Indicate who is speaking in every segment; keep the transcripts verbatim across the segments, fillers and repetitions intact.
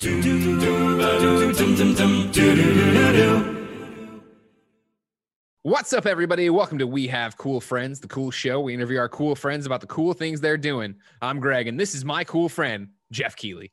Speaker 1: What's up, everybody? Welcome to We Have Cool Friends, the cool show. We interview our cool friends about the cool things they're doing. I'm Greg, and this is my cool friend, Jeff Keeley.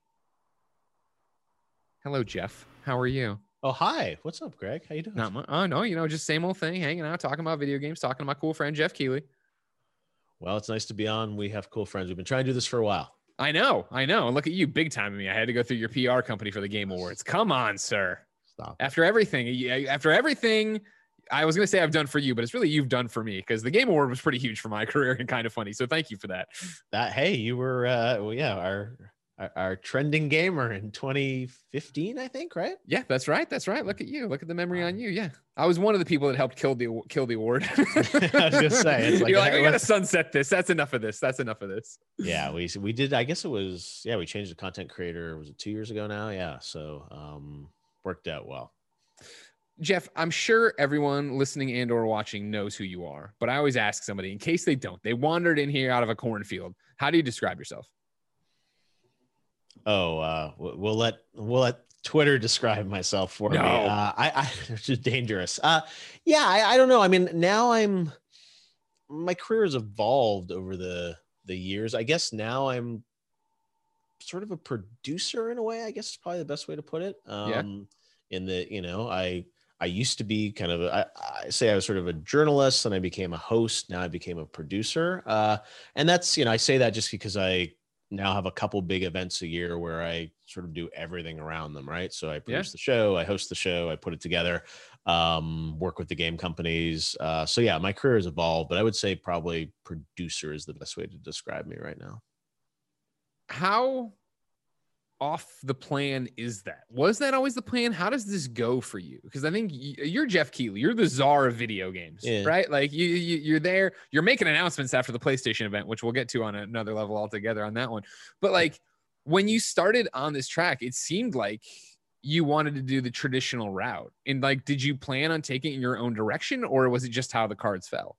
Speaker 1: Hello, Jeff. How are you?
Speaker 2: Oh, hi. What's up, Greg? How you doing?
Speaker 1: Not much. Oh, no, you know, just same old thing, hanging out, talking about video games, talking to my cool friend, Jeff Keeley.
Speaker 2: Well, it's nice to be on We Have Cool Friends. We've been trying to do this for a while.
Speaker 1: I know, I know. And look at you, big time me. I had to go through your P R company for the Game Awards. Come on, sir.
Speaker 2: Stop.
Speaker 1: After everything, after everything, I was going to say I've done for you, but it's really you've done for me, because the Game Award was pretty huge for my career and kind of funny. So thank you for that.
Speaker 2: That hey, you were uh well, yeah, our, our our trending gamer in twenty fifteen, I think, right?
Speaker 1: Yeah, that's right. That's right. Look at you. Look at the memory on you. Yeah. I was one of the people that helped kill the kill the award.
Speaker 2: I was gonna say, it's like,
Speaker 1: You're like, we gotta sunset this. That's enough of this. That's enough of this.
Speaker 2: Yeah, we we did, I guess it was, yeah, we changed the content creator, was it two years ago now? Yeah. So um worked out well.
Speaker 1: Jeff, I'm sure everyone listening and or watching knows who you are, but I always ask somebody in case they don't. They wandered in here out of a cornfield. How do you describe yourself?
Speaker 2: Oh, uh, we'll let we'll let Twitter describe myself for
Speaker 1: no.
Speaker 2: me. Uh, I, I it's just dangerous. Uh, yeah, I, I don't know. I mean, now I'm my career has evolved over the the years. I guess now I'm sort of a producer in a way. I guess is probably the best way to put it. Um, yeah. In the you know I. I used to be kind of, a, I, I say I was sort of a journalist, and I became a host. Now I became a producer. Uh, and that's, you know, I say that just because I now have a couple big events a year where I sort of do everything around them. Right. So I produce yeah. the show, I host the show, I put it together, um, work with the game companies. Uh, so yeah, my career has evolved, but I would say probably producer is the best way to describe me right now.
Speaker 1: How off the plan is that? Was that always the plan? How does this go for you? Because I think you're Jeff Keeley. You're the czar of video games, yeah. right? Like you, you, you're there. You're making announcements after the PlayStation event, which we'll get to on another level altogether on that one. But like when you started on this track, it seemed like you wanted to do the traditional route. And like, did you plan on taking it in your own direction, or was it just how the cards fell?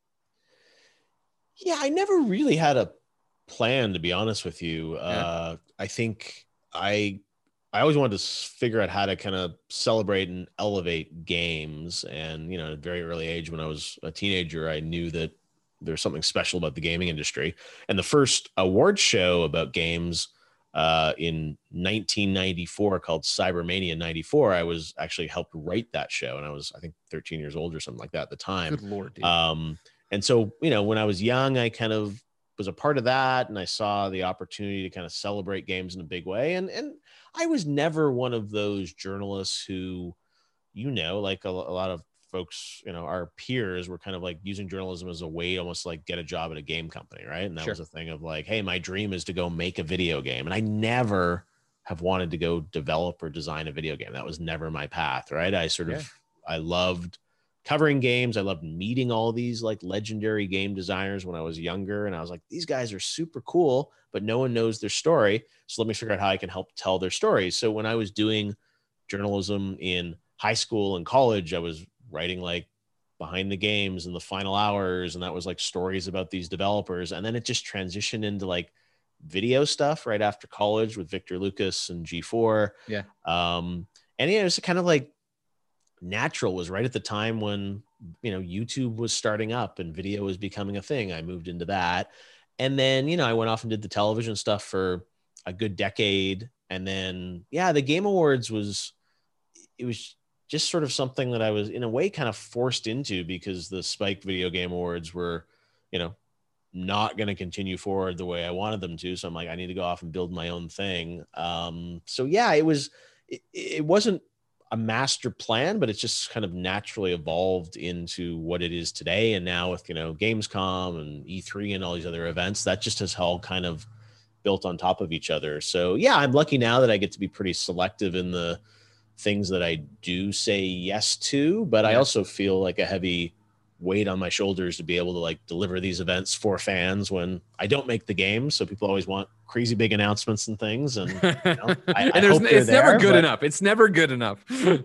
Speaker 2: Yeah, I never really had a plan, to be honest with you. Yeah. Uh, I think I I always wanted to figure out how to kind of celebrate and elevate games. And, you know, at a very early age, when I was a teenager, I knew that there's something special about the gaming industry. And the first award show about games uh, in nineteen ninety-four called Cybermania ninety-four, I was actually helped write that show. And I was, I think, thirteen years old or something like that at the time.
Speaker 1: Good Lord, dude.
Speaker 2: Um, and so, you know, when I was young, I kind of was a part of that, and I saw the opportunity to kind of celebrate games in a big way. And and I was never one of those journalists who, you know, like a, a lot of folks, you know, our peers were kind of like using journalism as a way to almost like get a job at a game company, right? And that
Speaker 1: sure.
Speaker 2: was a thing of like, hey, my dream is to go make a video game, and I never have wanted to go develop or design a video game. That was never my path, right? I sort of yeah. I loved covering games. I loved meeting all these like legendary game designers when I was younger. And I was like, these guys are super cool, but no one knows their story. So let me figure out how I can help tell their stories. So when I was doing journalism in high school and college, I was writing like behind the games and the final hours. And that was like stories about these developers. And then it just transitioned into like video stuff right after college with Victor Lucas and G four.
Speaker 1: Yeah.
Speaker 2: Um, and yeah, it was kind of like, natural was right at the time when, you know, YouTube was starting up and video was becoming a thing. I moved into that. And then, you know, I went off and did the television stuff for a good decade. And then, yeah, the Game Awards was, it was just sort of something that I was in a way kind of forced into, because the Spike Video Game Awards were, you know, not going to continue forward the way I wanted them to. So I'm like, I need to go off and build my own thing. Um, so yeah, it was, it, it wasn't a master plan, but it's just kind of naturally evolved into what it is today. And now with, you know, Gamescom and E three and all these other events, that just has all kind of built on top of each other. So yeah, I'm lucky now that I get to be pretty selective in the things that I do say yes to, but yeah. I also feel like a heavy weight on my shoulders to be able to like deliver these events for fans when I don't make the game. So people always want crazy big announcements and things. And, you know, I,
Speaker 1: and
Speaker 2: I
Speaker 1: there's,
Speaker 2: hope
Speaker 1: it's
Speaker 2: there,
Speaker 1: never good
Speaker 2: but,
Speaker 1: enough. It's never good enough.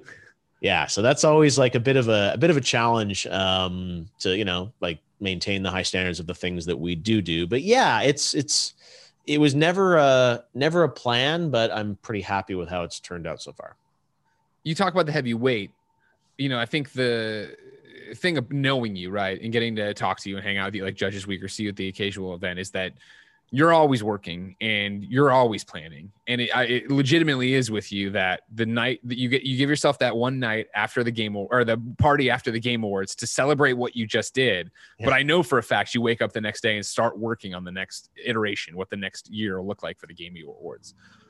Speaker 2: yeah. So that's always like a bit of a, a bit of a challenge um, to, you know, like maintain the high standards of the things that we do do. But yeah, it's, it's, it was never a never a plan, but I'm pretty happy with how it's turned out so far.
Speaker 1: You talk about the heavy weight. You know, I think the thing of knowing you, right, and getting to talk to you and hang out with you like Judges Week or see you at the occasional event is that you're always working and you're always planning. And it, it legitimately is with you that the night that you get, you give yourself that one night after the game or the party after the Game Awards to celebrate what you just did. Yeah. But I know for a fact you wake up the next day and start working on the next iteration, what the next year will look like for the Game Awards.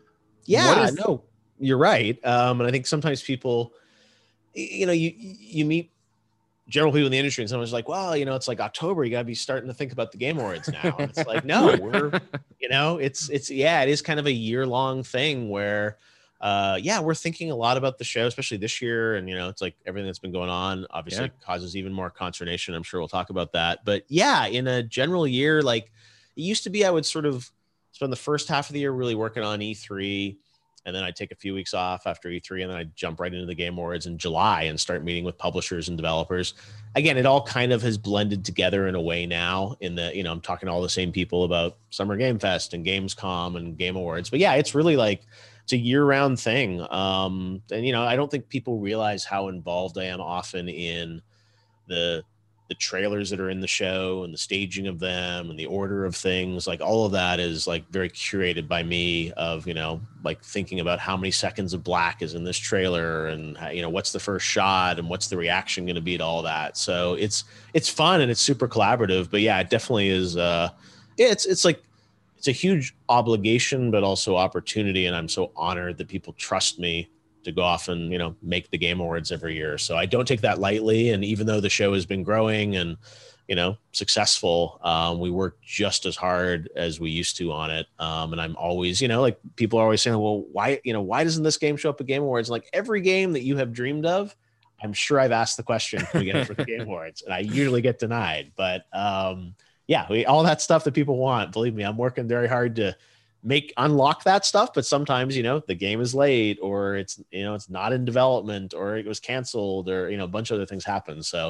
Speaker 2: Yeah, is- no, you're right. Um, and I think sometimes people, you know, you, you meet general people in the industry and someone's like, well, you know, it's like October, you gotta be starting to think about the Game Awards now. And it's like, no, we're, you know, it's, it's, yeah, it is kind of a year long thing where, uh, yeah, we're thinking a lot about the show, especially this year. And, you know, it's like everything that's been going on obviously yeah. causes even more consternation. I'm sure we'll talk about that, but yeah, in a general year, like it used to be, I would sort of spend the first half of the year really working on E three. And then I'd take a few weeks off after E three, and then I'd jump right into the Game Awards in July and start meeting with publishers and developers. Again, it all kind of has blended together in a way now in the, you know, I'm talking to all the same people about Summer Game Fest and Gamescom and Game Awards. But yeah, it's really like, it's a year-round thing. Um, and, you know, I don't think people realize how involved I am often in the the trailers that are in the show and the staging of them and the order of things. Like all of that is like very curated by me of, you know, like thinking about how many seconds of black is in this trailer and, you know, what's the first shot and what's the reaction going to be to all that. So it's, it's fun and it's super collaborative, but yeah, it definitely is. Uh, it's, it's like, it's a huge obligation, but also opportunity. And I'm so honored that people trust me to go off and, you know, make the Game Awards every year. So I don't take that lightly. And even though the show has been growing and, you know, successful, um, we work just as hard as we used to on it. Um, and I'm always, you know, like people are always saying, well, why, you know, why doesn't this game show up at Game Awards? Like every game that you have dreamed of, I'm sure I've asked the question, can we get it for the Game Awards? And I usually get denied, but um, yeah, we, all that stuff that people want, believe me, I'm working very hard to make unlock that stuff, but sometimes, you know, the game is late or it's, you know, it's not in development or it was canceled or, you know, a bunch of other things happen. So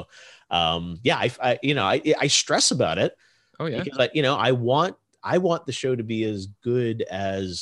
Speaker 2: um yeah, I, I you know, I I stress about it.
Speaker 1: Oh yeah.
Speaker 2: Because I, you know, I want I want the show to be as good as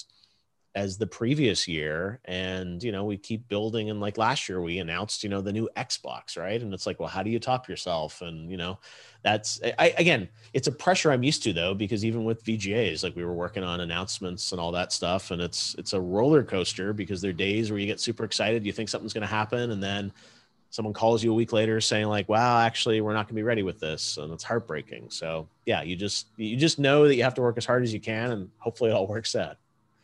Speaker 2: as the previous year. And, you know, we keep building. And like last year we announced, you know, the new Xbox, right? And it's like, well, how do you top yourself? And, you know, that's, I, again, it's a pressure I'm used to though, because even with V G As, like we were working on announcements and all that stuff. And it's, it's a roller coaster because there are days where you get super excited. You think something's going to happen. And then someone calls you a week later saying like, wow, actually we're not gonna be ready with this. And it's heartbreaking. So yeah, you just, you just know that you have to work as hard as you can and hopefully it all works out.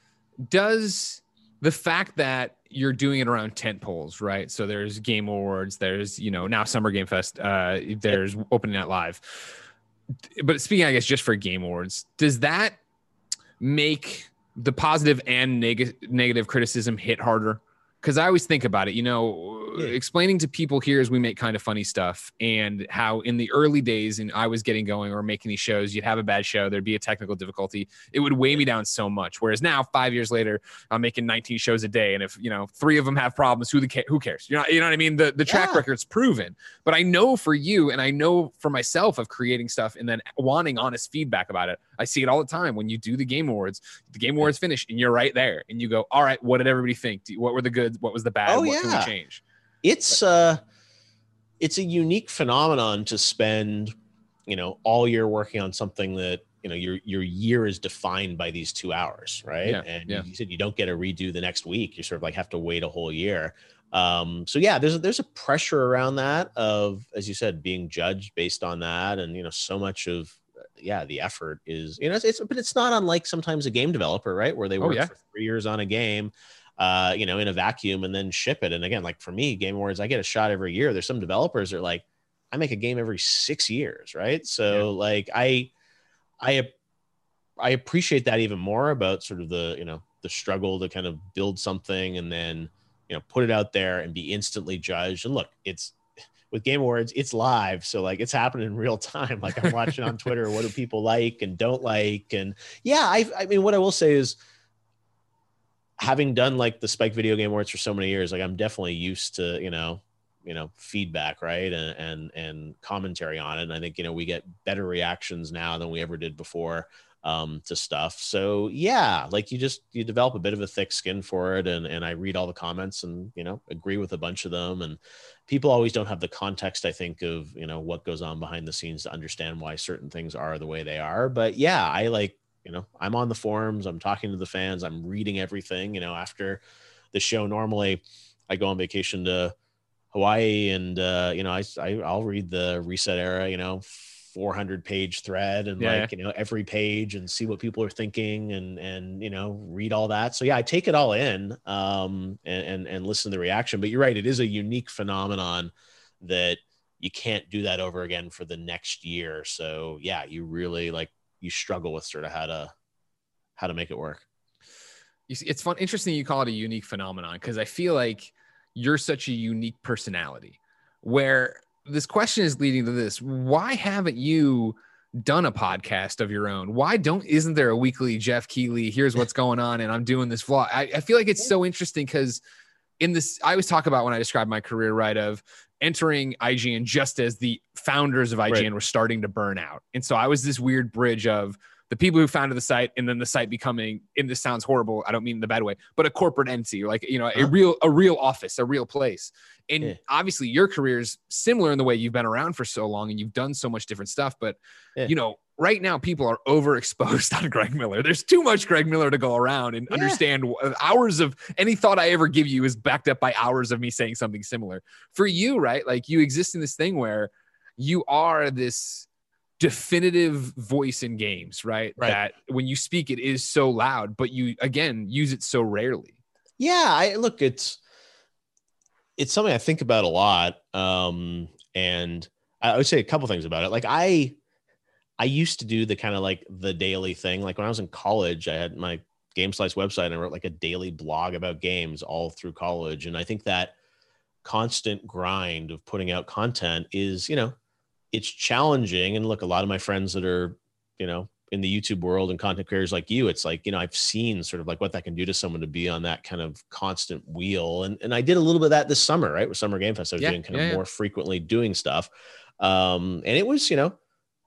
Speaker 1: Does the fact that you're doing it around tent poles, right? So there's Game Awards, there's, you know, now Summer Game Fest, uh, there's Opening Night Live. But speaking, I guess, just for Game Awards, does that make the positive and neg- negative criticism hit harder? Because I always think about it, you know, yeah. explaining to people here as we make kind of funny stuff and how in the early days and I was getting going or making these shows, you'd have a bad show, there'd be a technical difficulty. It would weigh me down so much. Whereas now, five years later, I'm making nineteen shows a day. And if, you know, three of them have problems, who the who cares? You know, you know what I mean? The, the track yeah. record's proven. But I know for you and I know for myself of creating stuff and then wanting honest feedback about it. I see it all the time when you do the Game Awards, the Game Awards finish and you're right there and you go, all right, what did everybody think? What were the good? What was the bad?
Speaker 2: Oh,
Speaker 1: what
Speaker 2: yeah.
Speaker 1: can we change?
Speaker 2: It's uh it's a unique phenomenon to spend, you know, all year working on something that, you know, your your year is defined by these two hours, right?
Speaker 1: Yeah,
Speaker 2: and
Speaker 1: yeah.
Speaker 2: you said you don't get a redo the next week. You sort of like have to wait a whole year. Um, so yeah, there's a, there's a pressure around that of, as you said, being judged based on that, and you know, so much of yeah, the effort is, you know, it's, it's but it's not unlike sometimes a game developer, right, where they work oh, yeah. for three years on a game. Uh, you know, in a vacuum and then ship it. And again, like for me, Game Awards, I get a shot every year. There's some developers that are like, I make a game every six years. Right. So yeah. like, I, I, I appreciate that even more about sort of the, you know, the struggle to kind of build something and then, you know, put it out there and be instantly judged. And look, it's with Game Awards, it's live. So like it's happening in real time. Like I'm watching on Twitter, what do people like and don't like? And yeah, I, I mean, what I will say is, having done like the Spike Video Game Awards for so many years, like I'm definitely used to, you know, you know, feedback, right. And, and, and commentary on it. And I think, you know, we get better reactions now than we ever did before. um, to stuff. So yeah, like you just, you develop a bit of a thick skin for it. And, and I read all the comments and, you know, agree with a bunch of them. And people always don't have the context, I think, of, you know, what goes on behind the scenes to understand why certain things are the way they are. But yeah, I like, you know, I'm on the forums, I'm talking to the fans, I'm reading everything, you know, after the show. Normally I go on vacation to Hawaii and, uh, you know, I, I, I'll read the Reset Era, you know, four hundred page thread and yeah. like, you know, every page and see what people are thinking and, and, you know, read all that. So yeah, I take it all in um, and, and, and listen to the reaction, but you're right. It is a unique phenomenon that you can't do that over again for the next year. So yeah, you really like, you struggle with sort of how to, how to make it work.
Speaker 1: You see, it's fun. Interesting. You call it a unique phenomenon. Cause I feel like you're such a unique personality where this question is leading to this. Why haven't you done a podcast of your own? Why don't, isn't there a weekly Jeff Keighley, here's what's going on, and I'm doing this vlog? I, I feel like it's so interesting because in this, I always talk about when I describe my career, right, of entering I G N just as the founders of I G N right. were starting to burn out. And so I was this weird bridge of the people who founded the site and then the site becoming, and this sounds horrible, I don't mean in the bad way, but a corporate entity, or like, you know, a huh? real, a real office, a real place. And yeah. obviously your career is similar in the way you've been around for so long and you've done so much different stuff. But, yeah. you know, right now people are overexposed on Greg Miller. There's too much Greg Miller to go around and yeah. understand hours of any thought I ever give you is backed up by hours of me saying something similar. For you, right? Like you exist in this thing where you are this definitive voice in games, right? right? That when you speak, it is so loud, but you, again, use it so rarely.
Speaker 2: Yeah. I look, it's, it's something I think about a lot. Um, and I would say a couple things about it. Like I, I used to do the kind of like the daily thing. Like when I was in college, I had my Game Slice website and I wrote like a daily blog about games all through college. And I think that constant grind of putting out content is, you know, it's challenging. And look, a lot of my friends that are, you know, in the YouTube world and content creators like you, it's like, you know, I've seen sort of like what that can do to someone to be on that kind of constant wheel. And, and I did a little bit of that this summer, right? With Summer Game Fest, I was yeah, doing kind yeah, of yeah. more frequently doing stuff. Um, and it was, you know,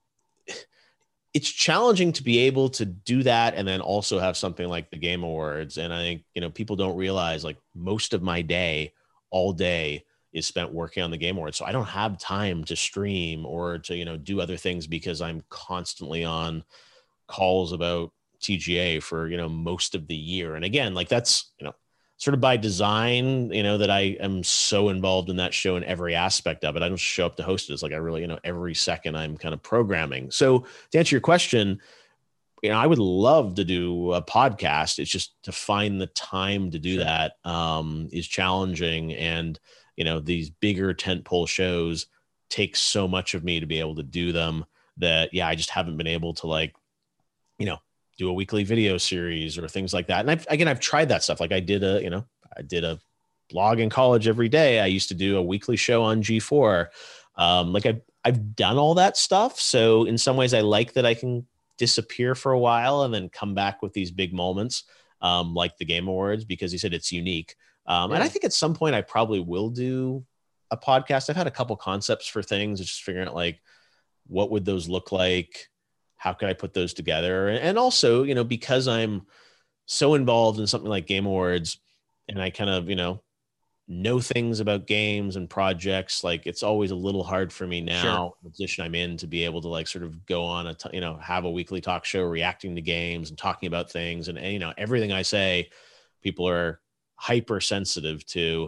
Speaker 2: it's challenging to be able to do that and then also have something like the Game Awards. And I think, you know, people don't realize like most of my day, all day, is spent working on the Game Awards. So I don't have time to stream or to, you know, do other things because I'm constantly on calls about T G A for, you know, most of the year. And again, like that's, you know, sort of by design, you know, that I am so involved in that show in every aspect of it. I don't show up to host it. It's like I really, you know, every second I'm kind of programming. So to answer your question, you know, I would love to do a podcast. It's just to find the time to do sure. that um, is challenging. And, you know, these bigger tentpole shows take so much of me to be able to do them that, yeah, I just haven't been able to like, you know, do a weekly video series or things like that. And I've, again, I've tried that stuff. Like I did a, you know, I did a blog in college every day. I used to do a weekly show on G four. Um, like I've, I've done all that stuff. So in some ways I like that I can disappear for a while and then come back with these big moments um, like the Game Awards, because he said it's unique. Um, yeah. And I think at some point I probably will do a podcast. I've had a couple concepts for things. It's just figuring out like, what would those look like? How could I put those together? And also, you know, because I'm so involved in something like Game Awards and I kind of, you know, know things about games and projects, like it's always a little hard for me now, sure. the position I'm in, to be able to like sort of go on a, t- you know, have a weekly talk show reacting to games and talking about things. And, and you know, everything I say, people are hypersensitive to,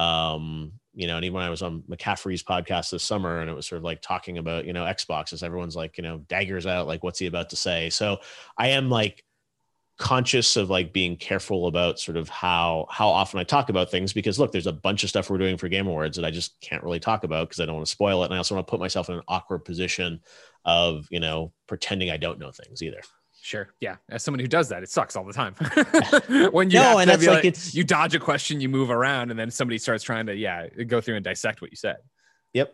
Speaker 2: um, you know, and even when I was on McCaffrey's podcast this summer and it was sort of like talking about, you know, Xboxes, everyone's like, you know, daggers out, like, what's he about to say? So I am like conscious of like being careful about sort of how, how often I talk about things, because look, there's a bunch of stuff we're doing for Game Awards that I just can't really talk about because I don't want to spoil it. And I also want to put myself in an awkward position of, you know, pretending I don't know things either.
Speaker 1: Sure. Yeah. As someone who does that, it sucks all the time. when you
Speaker 2: no,
Speaker 1: have
Speaker 2: and
Speaker 1: to
Speaker 2: that's
Speaker 1: be
Speaker 2: like,
Speaker 1: like
Speaker 2: it's,
Speaker 1: you dodge a question, you move around, and then somebody starts trying to, yeah, go through and dissect what you said.
Speaker 2: Yep.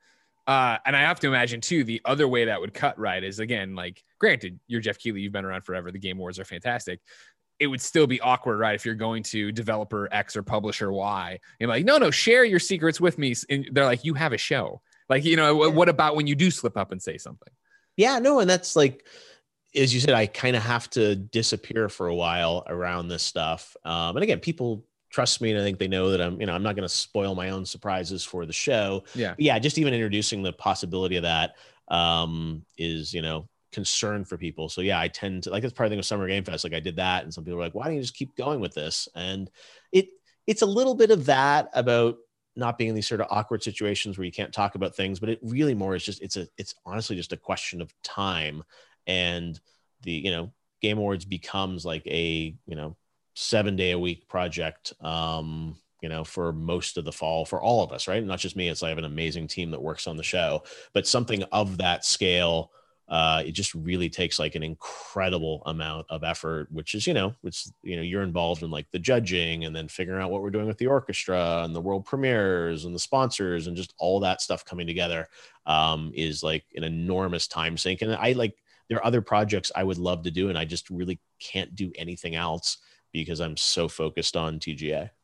Speaker 1: Uh, and I have to imagine too, the other way that would cut, right, is again, like, granted, you're Jeff Keighley, you've been around forever. The Game Awards are fantastic. It would still be awkward, right, if you're going to developer X or publisher Y. You're like, no, no, share your secrets with me. And they're like, you have a show. Like, you know, yeah. what about when you do slip up and say something?
Speaker 2: Yeah, no. And that's like, as you said, I kind of have to disappear for a while around this stuff. Um, and again, people trust me, and I think they know that I'm, you know, I'm not going to spoil my own surprises for the show.
Speaker 1: Yeah.
Speaker 2: But yeah. Just even introducing the possibility of that um, is, you know, concern for people. So yeah, I tend to like, it's part of the thing with Summer Game Fest. Like I did that, and some people were like, why don't you just keep going with this? And it, it's a little bit of that about not being in these sort of awkward situations where you can't talk about things, but it really more is just, it's a, it's honestly just a question of time. And the, you know, Game Awards becomes like a, you know, seven day a week project, um, you know, for most of the fall for all of us, right? Not just me. It's like I have an amazing team that works on the show, but something of that scale, uh, it just really takes like an incredible amount of effort, which is, you know, it's, you know, you're involved in like the judging and then figuring out what we're doing with the orchestra and the world premieres and the sponsors and just all that stuff coming together, um, is like an enormous time sink. And I like, there are other projects I would love to do, and I just really can't do anything else because I'm so focused on T G A.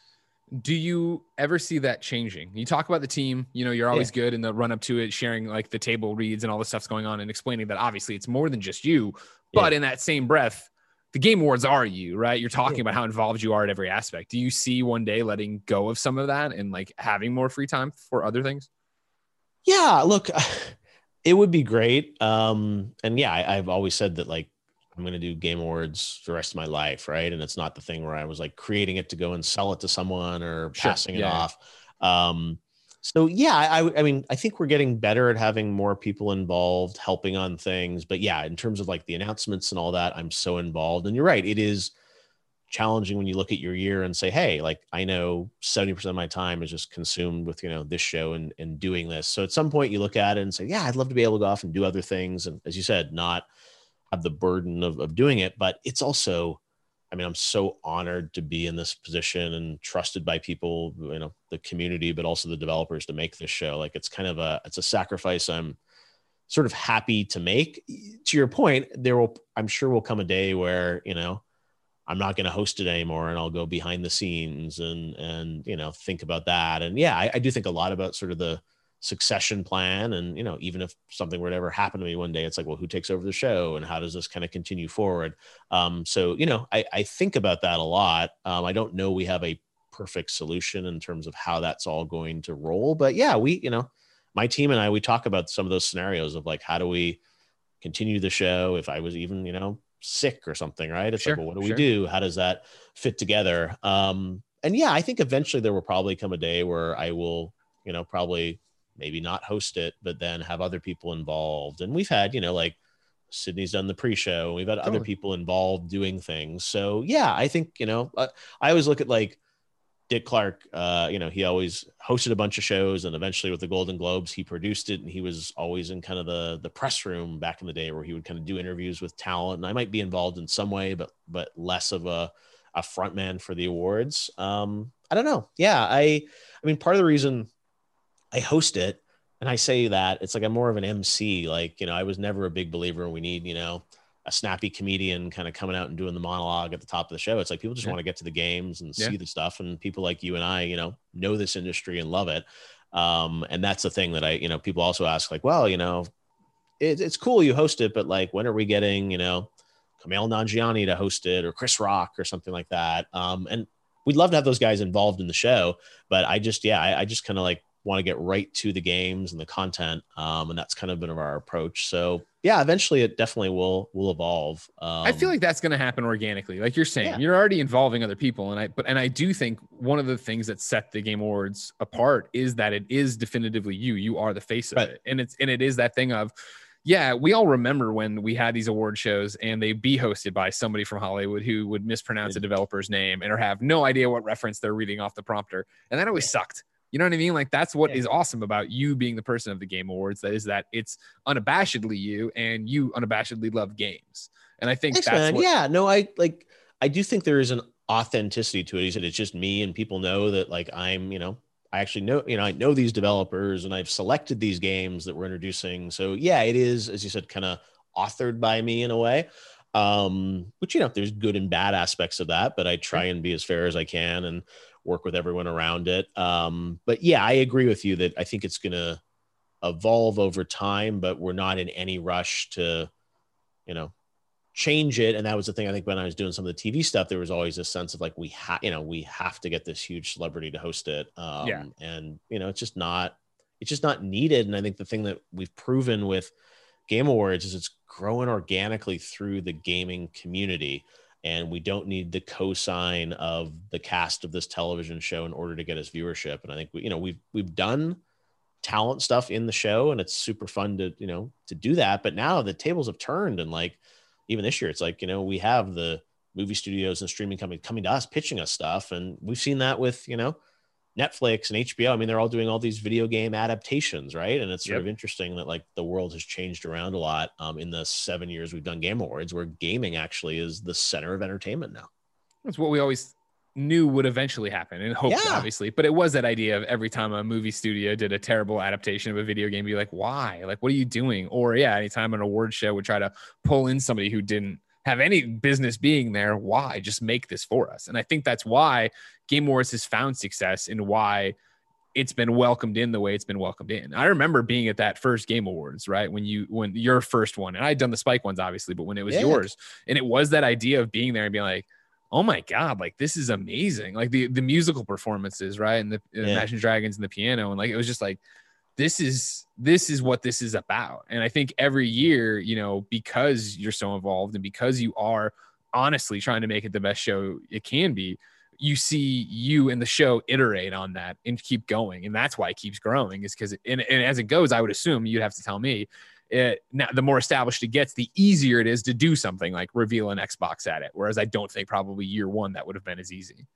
Speaker 1: Do you ever see that changing? You talk about the team, you know, you're always yeah. good in the run up to it, sharing like the table reads and all the stuff's going on and explaining that obviously it's more than just you, but yeah. in that same breath, the Game Awards are you, right? You're talking yeah. about how involved you are at every aspect. Do you see one day letting go of some of that and like having more free time for other things?
Speaker 2: Yeah, look, it would be great. Um, and yeah, I, I've always said that like, I'm going to do Game Awards for the rest of my life. Right. And it's not the thing where I was like creating it to go and sell it to someone or sure. passing it yeah. off. Um, so yeah, I, I mean, I think we're getting better at having more people involved, helping on things, but yeah, in terms of like the announcements and all that, I'm so involved. And you're right. It is challenging when you look at your year and say, hey, like I know seventy percent of my time is just consumed with, you know, this show and, and doing this. So at some point you look at it and say, yeah, I'd love to be able to go off and do other things. And as you said, not have the burden of, of doing it, but it's also, I mean, I'm so honored to be in this position and trusted by people, you know, the community, but also the developers to make this show. Like it's kind of a, it's a sacrifice I'm sort of happy to make. To your point, there will, I'm sure will come a day where, you know, I'm not going to host it anymore and I'll go behind the scenes and, and, you know, think about that. And yeah, I, I do think a lot about sort of the succession plan. And, you know, even if something were to ever happen to me one day, it's like, well, who takes over the show and how does this kind of continue forward? Um, so, you know, I, I think about that a lot. Um, I don't know we have a perfect solution in terms of how that's all going to roll, but yeah, we, you know, my team and I, we talk about some of those scenarios of like, how do we continue the show? If I was even, you know, sick or something, right? It's sure, like, well, what do sure. we do? How does that fit together? Um, and yeah, I think eventually there will probably come a day where I will, you know, probably maybe not host it, but then have other people involved. And we've had, you know, like Sydney's done the pre-show. We've had totally. other people involved doing things. So yeah, I think, you know, uh, I always look at like Dick Clark, uh, you know, he always hosted a bunch of shows and eventually with the Golden Globes, he produced it. And he was always in kind of the, the press room back in the day where he would kind of do interviews with talent. And I might be involved in some way, but, but less of a, a front man for the awards. Um, I don't know. Yeah. I, I mean, part of the reason I host it, and I say that it's like I'm more of an M C. Like, you know, I was never a big believer in we need, you know, a snappy comedian kind of coming out and doing the monologue at the top of the show. It's like people just yeah. want to get to the games and yeah. see the stuff. And people like you and I, you know, know this industry and love it. Um, and that's the thing that I, you know, people also ask like, well, you know, it, it's cool you host it, but like, when are we getting, you know, Kumail Nanjiani to host it or Chris Rock or something like that? Um, and we'd love to have those guys involved in the show, but I just, yeah, I, I just kind of like, want to get right to the games and the content. Um, and that's kind of been our approach. So yeah, eventually it definitely will, will evolve. Um,
Speaker 1: I feel like that's going to happen organically. Like you're saying, yeah. you're already involving other people. And I, but, and I do think one of the things that set the Game Awards apart is that it is definitively you, you are the face of right. it. And it's, and it is that thing of, yeah, we all remember when we had these award shows and they be hosted by somebody from Hollywood who would mispronounce a developer's name and or have no idea what reference they're reading off the prompter. And that always yeah. sucked. You know what I mean? Like that's what yeah. is awesome about you being the person of the Game Awards. That is that it's unabashedly you and you unabashedly love games. And I think
Speaker 2: Thanks,
Speaker 1: that's
Speaker 2: man.
Speaker 1: what-
Speaker 2: yeah, no, I like, I do think there is an authenticity to it. He said, it's just me and people know that like, I'm, you know, I actually know, you know, I know these developers and I've selected these games that we're introducing. So yeah, it is, as you said, kind of authored by me in a way. Um, which, you know, there's good and bad aspects of that, but I try and be as fair as I can and work with everyone around it. Um, but yeah, I agree with you that I think it's going to evolve over time, but we're not in any rush to, you know, change it. And that was the thing. I think when I was doing some of the T V stuff, there was always this sense of like, we have, you know, we have to get this huge celebrity to host it. Um,
Speaker 1: yeah.
Speaker 2: And, you know, it's just not, it's just not needed. And I think the thing that we've proven with Game Awards is it's growing organically through the gaming community. And we don't need the cosign of the cast of this television show in order to get us viewership. And I think we, you know, we've, we've done talent stuff in the show, and it's super fun to, you know, to do that. But now the tables have turned, and like, even this year, it's like, you know, we have the movie studios and streaming companies coming to us, pitching us stuff. And we've seen that with, you know, Netflix and H B O. I mean, they're all doing all these video game adaptations, right? And it's sort yep. of interesting that like the world has changed around a lot um, in the seven years we've done Game Awards, where gaming actually is the center of entertainment now.
Speaker 1: That's what we always knew would eventually happen and hoped, yeah. obviously. But it was that idea of every time a movie studio did a terrible adaptation of a video game, be like, why? Like, what are you doing? Or yeah, anytime an award show would try to pull in somebody who didn't have any business being there, why? Just make this for us. And I think that's why Game Awards has found success and why it's been welcomed in the way it's been welcomed in. I remember being at that first Game Awards, right? When you, when your first one, and I'd done the Spike ones, obviously, but when it was yeah. yours, and it was that idea of being there and being like, oh my God, like this is amazing. Like the, the musical performances, right? And the yeah. Imagine Dragons and the piano. And like, it was just like, this is, this is what this is about. And I think every year, you know, because you're so involved and because you are honestly trying to make it the best show it can be, you see you and the show iterate on that and keep going. And that's why it keeps growing, is because, and, and as it goes, I would assume you'd have to tell me, It, now the more established it gets, the easier it is to do something like reveal an Xbox at it. Whereas I don't think probably year one that would have been as easy.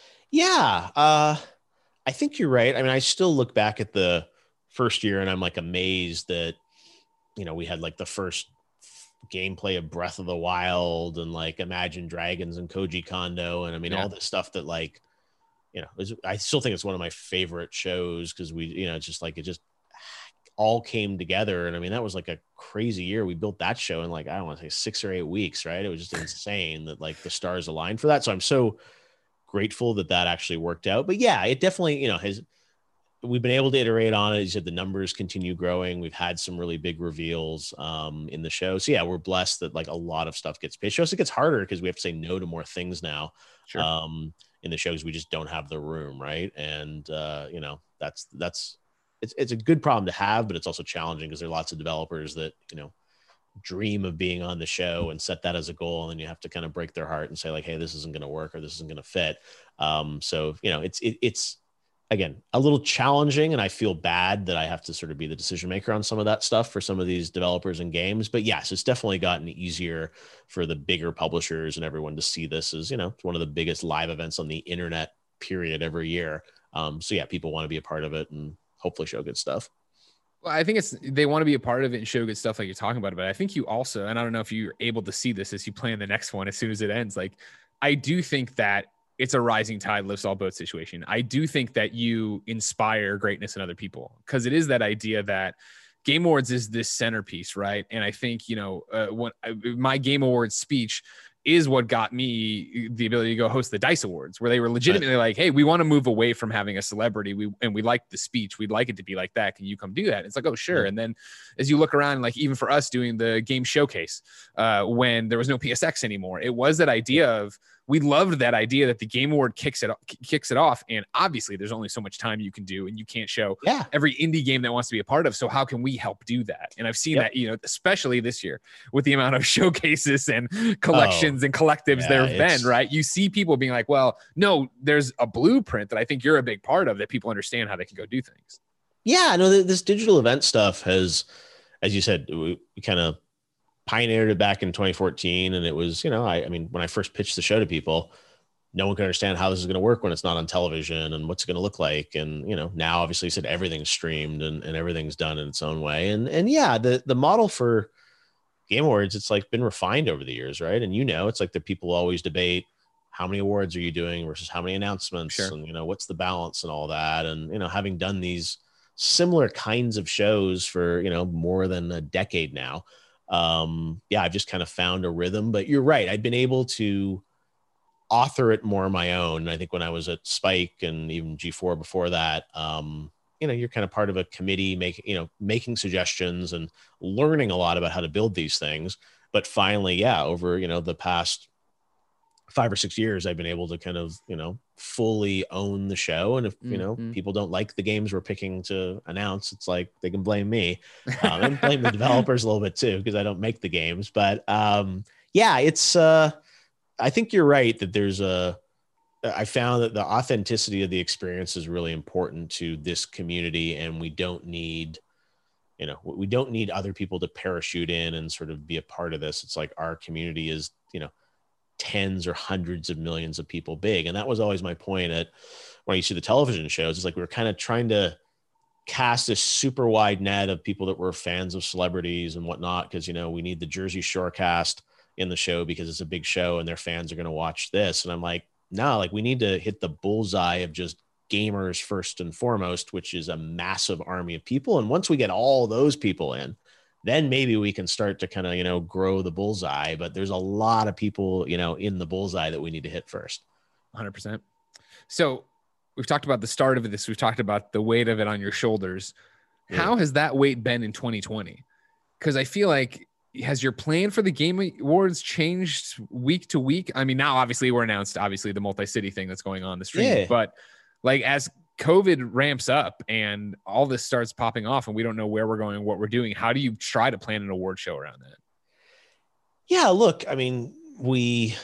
Speaker 2: Yeah, uh, I think you're right. I mean, I still look back at the first year and I'm like amazed that, you know, we had like the first gameplay of Breath of the Wild and like Imagine Dragons and Koji Kondo. And I mean, yeah. all this stuff that like, you know, was, I still think it's one of my favorite shows because we, you know, it's just like, it just all came together. And I mean, that was like a crazy year. We built that show in like, I don't want to say six or eight weeks, right? It was just insane that like the stars aligned for that. So I'm so grateful that that actually worked out. But yeah, it definitely, you know, has, we've been able to iterate on it. You said the numbers continue growing. We've had some really big reveals um, in the show. So yeah, we're blessed that like a lot of stuff gets pitched. Also, it gets harder because we have to say no to more things now
Speaker 1: sure.
Speaker 2: um, in the shows. We just don't have the room. Right. And uh, you know, that's, that's, it's, it's a good problem to have, but it's also challenging because there are lots of developers that, you know, dream of being on the show and set that as a goal. And then you have to kind of break their heart and say like, hey, this isn't going to work or this isn't going to fit. Um, so, you know, it's, it, it's, again, a little challenging, and I feel bad that I have to sort of be the decision maker on some of that stuff for some of these developers and games. But yes, it's definitely gotten easier for the bigger publishers and everyone to see this as, you know, it's one of the biggest live events on the internet period every year. Um, so yeah, people want to be a part of it and hopefully show good stuff.
Speaker 1: Well, I think it's, they want to be a part of it and show good stuff like you're talking about, but I think you also, and I don't know if you're able to see this as you plan the next one as soon as it ends, like I do think that it's a rising tide lifts all boats situation. I do think that you inspire greatness in other people because it is that idea that Game Awards is this centerpiece, right? And I think, you know, uh, when I, my Game Awards speech is what got me the ability to go host the DICE Awards, where they were legitimately right. like, hey, we want to move away from having a celebrity. We, and we like the speech. We'd like it to be like that. Can you come do that? It's like, oh, sure. Yeah. And then as you look around, like even for us doing the game showcase, uh, when there was no P S X anymore, it was that idea of, we loved that idea that the Game Award kicks it kicks it off. And obviously there's only so much time you can do and you can't show
Speaker 2: yeah.
Speaker 1: every indie game that wants to be a part of. So how can we help do that? And I've seen
Speaker 2: yep.
Speaker 1: that, you know, especially this year with the amount of showcases and collections
Speaker 2: oh,
Speaker 1: and collectives
Speaker 2: yeah,
Speaker 1: there have been, right? You see people being like, well, no, there's a blueprint that I think you're a big part of that people understand how they can go do things.
Speaker 2: Yeah, no, this digital event stuff has, as you said, we, we kind of pioneered it back in twenty fourteen. And it was, you know, I, I mean, when I first pitched the show to people, no one could understand how this is going to work when it's not on television and what's it going to look like. And, you know, now obviously you said everything's streamed and, and everything's done in its own way. And, and yeah, the, the model for Game Awards, it's like been refined over the years. Right. And, you know, it's like the people always debate how many awards are you doing versus how many announcements
Speaker 1: sure.
Speaker 2: and, you know, what's the balance and all that. And, you know, having done these similar kinds of shows for, you know, more than a decade now, um yeah I've just kind of found a rhythm. But you're right, I've been able to author it more on my own. I think when I was at Spike and even G four before that, um you know, you're kind of part of a committee making, you know, making suggestions and learning a lot about how to build these things. but finally, yeah, over, you know, the past five or six years, I've been able to kind of, you know, fully own the show. And if, you know, mm-hmm. people don't like the games we're picking to announce, it's like, they can blame me um, and blame the developers a little bit too, because I don't make the games. But um, yeah, it's, uh, I think you're right that there's a, I found that the authenticity of the experience is really important to this community. And we don't need, you know, we don't need other people to parachute in and sort of be a part of this. It's like our community is, you know, tens or hundreds of millions of people big. And that was always my point at when you see the television shows. It's like we were kind of trying to cast this super wide net of people that were fans of celebrities and whatnot, because, you know, we need the Jersey Shore cast in the show because it's a big show and their fans are going to watch this. And I'm like, no, like we need to hit the bullseye of just gamers first and foremost, which is a massive army of people. And once we get all those people in, then maybe we can start to kind of, you know, grow the bullseye. But there's a lot of people, you know, in the bullseye that we need to hit first.
Speaker 1: one hundred percent. So we've talked about the start of this. We've talked about the weight of it on your shoulders. Yeah. How has that weight been in twenty twenty? Because I feel like, has your plan for the Game Awards changed week to week? I mean, now obviously we're announced, obviously the multi-city thing that's going on the stream, yeah. but like as COVID ramps up and all this starts popping off and we don't know where we're going, what we're doing, how do you try to plan an award show around that?
Speaker 2: Yeah, look, I mean, we,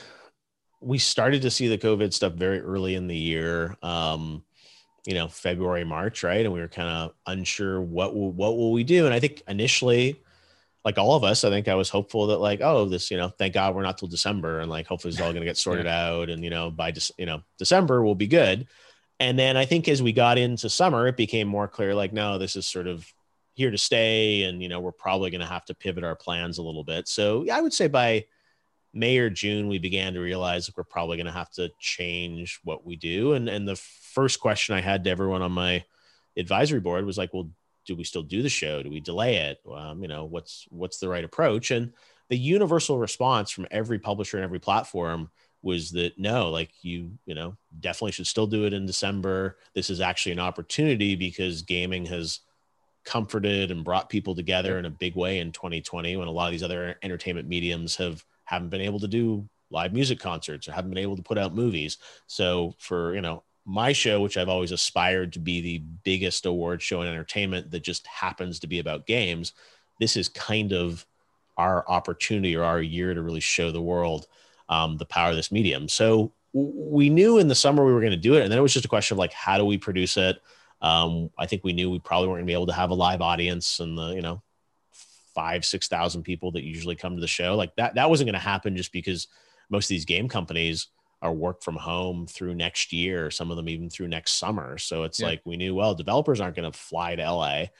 Speaker 2: we started to see the COVID stuff very early in the year, um, you know, February, March, right? And we were kind of unsure what will, what will we do? And I think initially, like all of us, I think I was hopeful that like, oh, this, you know, thank God we're not till December. And like, hopefully it's all going to get sorted yeah. out. And, you know, by just, you know, December will be good. And then I think as we got into summer, it became more clear, like, no, this is sort of here to stay. And, you know, we're probably going to have to pivot our plans a little bit. So yeah, I would say by May or June, we began to realize that we're probably going to have to change what we do. And, and the first question I had to everyone on my advisory board was like, well, do we still do the show? Do we delay it? Um, you know, what's, what's the right approach? And the universal response from every publisher and every platform was that no, like you, you know, definitely should still do it in December. This is actually an opportunity because gaming has comforted and brought people together in a big way in twenty twenty when a lot of these other entertainment mediums have, haven't been able to do live music concerts or haven't been able to put out movies. So for, you know, my show, which I've always aspired to be the biggest award show in entertainment that just happens to be about games, this is kind of our opportunity or our year to really show the world Um, the power of this medium. So we knew in the summer we were going to do it. And then it was just a question of like, how do we produce it? Um, I think we knew we probably weren't gonna be able to have a live audience and the, you know, five, six thousand people that usually come to the show. Like that, that wasn't going to happen just because most of these game companies are work from home through next year, some of them even through next summer. So it's yeah. like, we knew, well, developers aren't going to fly to L A.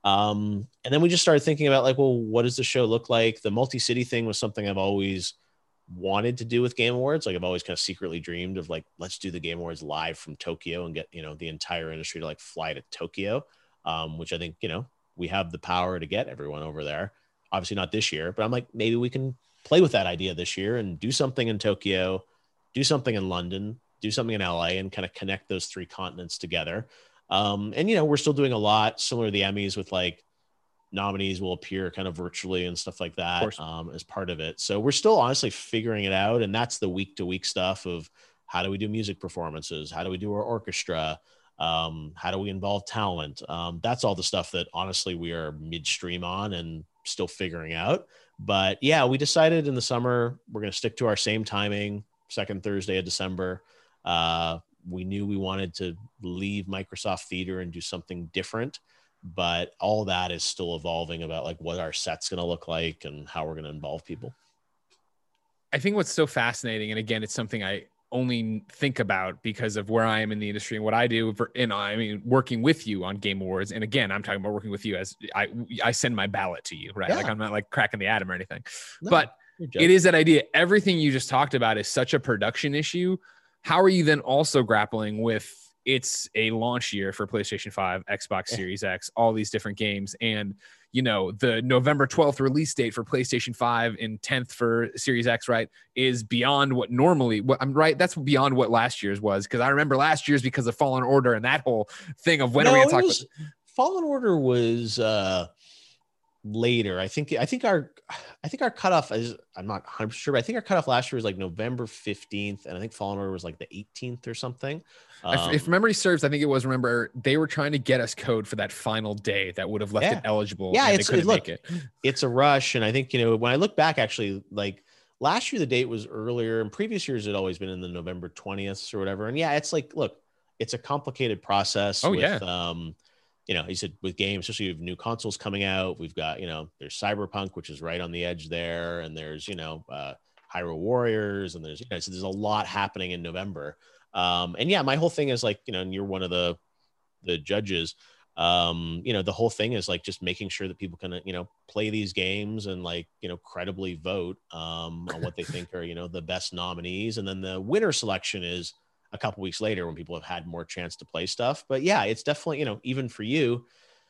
Speaker 2: Um, and then we just started thinking about like, well, what does the show look like? The multi-city thing was something I've always wanted to do with Game Awards. Like I've always kind of secretly dreamed of like, let's do the Game Awards live from Tokyo and get, you know, the entire industry to like fly to Tokyo, um, which I think, you know, we have the power to get everyone over there. Obviously not this year, but I'm like, maybe we can play with that idea this year and do something in Tokyo, do something in London, do something in L A and kind of connect those three continents together. Um, and, you know, we're still doing a lot similar to the Emmys with like, nominees will appear kind of virtually and stuff like that um, as part of it. So we're still honestly figuring it out. And that's the week to week stuff of how do we do music performances? How do we do our orchestra? Um, how do we involve talent? Um, that's all the stuff that honestly we are midstream on and still figuring out. But yeah, we decided in the summer, we're going to stick to our same timing, second Thursday of December. Uh, we knew we wanted to leave Microsoft Theater and do something different. But all that is still evolving about like what our set's going to look like and how we're going to involve people.
Speaker 1: I think what's so fascinating, and again, it's something I only think about because of where I am in the industry and what I do for, and I mean, working with you on Game Awards. And again, I'm talking about working with you as I, I send my ballot to you, right? Yeah. Like I'm not like cracking the atom or anything, no, but it is that idea. Everything you just talked about is such a production issue. How are you then also grappling with it's a launch year for PlayStation five, Xbox Series X, all these different games. And, you know, the November twelfth release date for PlayStation five and tenth for Series X, right, is beyond what normally, what I'm right. That's beyond what last year's was. Cause I remember last year's because of Fallen Order and that whole thing of when
Speaker 2: no,
Speaker 1: are we going to talk
Speaker 2: was, about Fallen Order was, uh, later. I think I think our I think our cutoff is, I'm not one hundred percent sure, but I think our cutoff last year was like November fifteenth, and I think Fallen Order was like the eighteenth or something.
Speaker 1: Um, if memory serves, I think it was. Remember, they were trying to get us code for that final day that would have left
Speaker 2: yeah.
Speaker 1: it eligible.
Speaker 2: Yeah,
Speaker 1: and
Speaker 2: it's
Speaker 1: they couldn't
Speaker 2: it, look,
Speaker 1: make it.
Speaker 2: It's a rush, and I think, you know, when I look back, actually, like last year the date was earlier, and previous years it always been in the November twentieth or whatever. And yeah, it's like, look, it's a complicated process.
Speaker 1: Oh
Speaker 2: with,
Speaker 1: yeah.
Speaker 2: Um, you know, he said with games, especially with new consoles coming out, we've got, you know, there's Cyberpunk, which is right on the edge there, and there's, you know, uh, Hyrule Warriors, and there's, you know, so there's a lot happening in November. Um, and yeah, my whole thing is like, you know, and you're one of the the judges. Um, you know, the whole thing is like just making sure that people can, you know, play these games and like, you know, credibly vote um, on what they think are, you know, the best nominees, and then the winner selection is a couple weeks later when people have had more chance to play stuff. But yeah, it's definitely, you know, even for you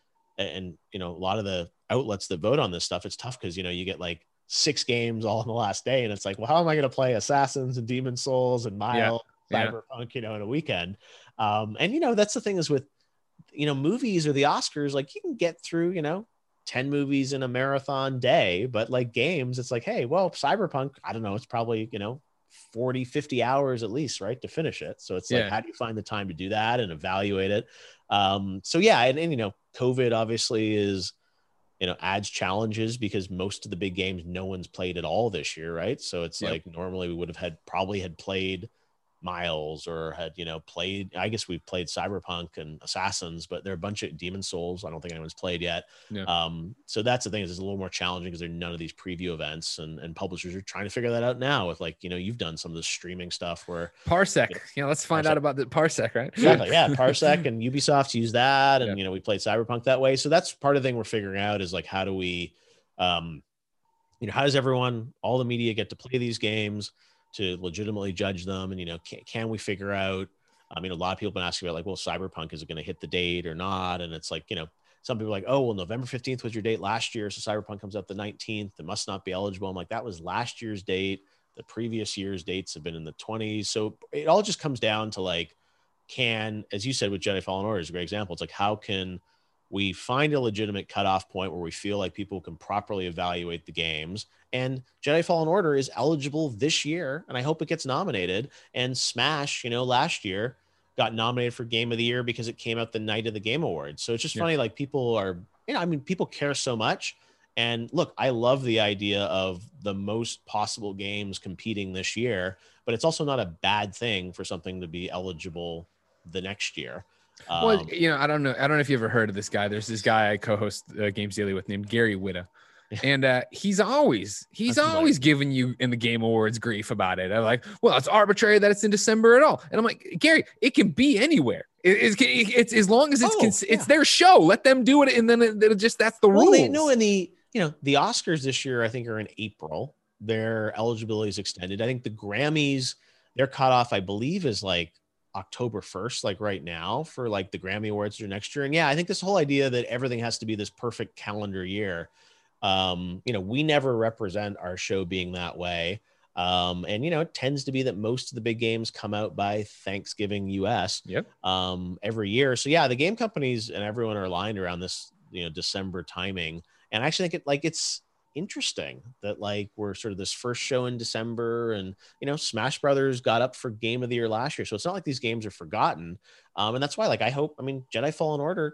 Speaker 2: and, you know, a lot of the outlets that vote on this stuff, it's tough because, you know, you get like six games all in the last day, and it's like, well, how am I going to play Assassins and Demon Souls and Miles, yeah. Cyberpunk, yeah. you know, in a weekend? Um, and, you know, that's the thing is with, you know, movies or the Oscars, like you can get through, you know, ten movies in a marathon day, but like games, it's like, hey, well, Cyberpunk, I don't know, it's probably, you know, forty, fifty hours at least, right, to finish it. So it's like, yeah. how do you find the time to do that and evaluate it? Um, so yeah, and, and, you know, COVID obviously is, you know, adds challenges because most of the big games, no one's played at all this year, right? So it's yep. like, normally we would have had, probably had played Miles or had, you know, played, I guess we've played Cyberpunk and Assassins, but there are a bunch of Demon Souls I don't think anyone's played yet. Yeah. Um, so that's the thing, is it's a little more challenging because there are none of these preview events, and, and publishers are trying to figure that out now with, like, you know, you've done some of the streaming stuff where
Speaker 1: Parsec, you know, you know let's find
Speaker 2: Parsec.
Speaker 1: out about the Parsec, right?
Speaker 2: Exactly. Yeah. Parsec and Ubisoft use that. And,
Speaker 1: yeah.
Speaker 2: you know, we played Cyberpunk that way. So that's part of the thing we're figuring out is like, how do we, um, you know, how does everyone, all the media get to play these games, to legitimately judge them? And, you know, can, can we figure out, I mean, a lot of people have been asking about like, well, Cyberpunk, is it going to hit the date or not? And it's like, you know, some people are like, oh, well, November fifteenth was your date last year, so Cyberpunk comes out the nineteenth, it must not be eligible. I'm like, that was last year's date. The previous year's dates have been in the twenties. So it all just comes down to like, can, as you said with Jedi Fallen Order is a great example. It's like, how can we find a legitimate cutoff point where we feel like people can properly evaluate the games? And Jedi Fallen Order is eligible this year, and I hope it gets nominated. And Smash, you know, last year got nominated for Game of the Year because it came out the night of the Game Awards. So it's just yeah. funny, like people are, you know, I mean, people care so much. And look, I love the idea of the most possible games competing this year, but it's also not a bad thing for something to be eligible the next year.
Speaker 1: Um, well, you know, I don't know. I don't know if you ever heard of this guy. There's this guy I co-host uh, Games Daily with named Gary Whitta. And uh, he's always he's That's always funny. giving you in the Game Awards grief about it. I'm like, well, it's arbitrary that it's in December at all. And I'm like, Gary, it can be anywhere. It, it's, it's as long as it's oh, cons- yeah. it's their show. Let them do it, and then it, it just that's the
Speaker 2: well,
Speaker 1: rules.
Speaker 2: They, no, in the you know the Oscars this year, I think are in April. Their eligibility is extended. I think the Grammys, their cutoff, I believe, is like October first, like right now, for like the Grammy Awards for next year. And yeah, I think this whole idea that everything has to be this perfect calendar year. Um, you know, we never represent our show being that way. Um, and, you know, it tends to be that most of the big games come out by Thanksgiving U S
Speaker 1: yep.
Speaker 2: um, every year. So yeah, the game companies and everyone are aligned around this, you know, December timing. And I actually think it like, it's interesting that like, we're sort of this first show in December, and, you know, Smash Brothers got up for Game of the Year last year. So it's not like these games are forgotten. Um, and that's why, like, I hope, I mean, Jedi Fallen Order,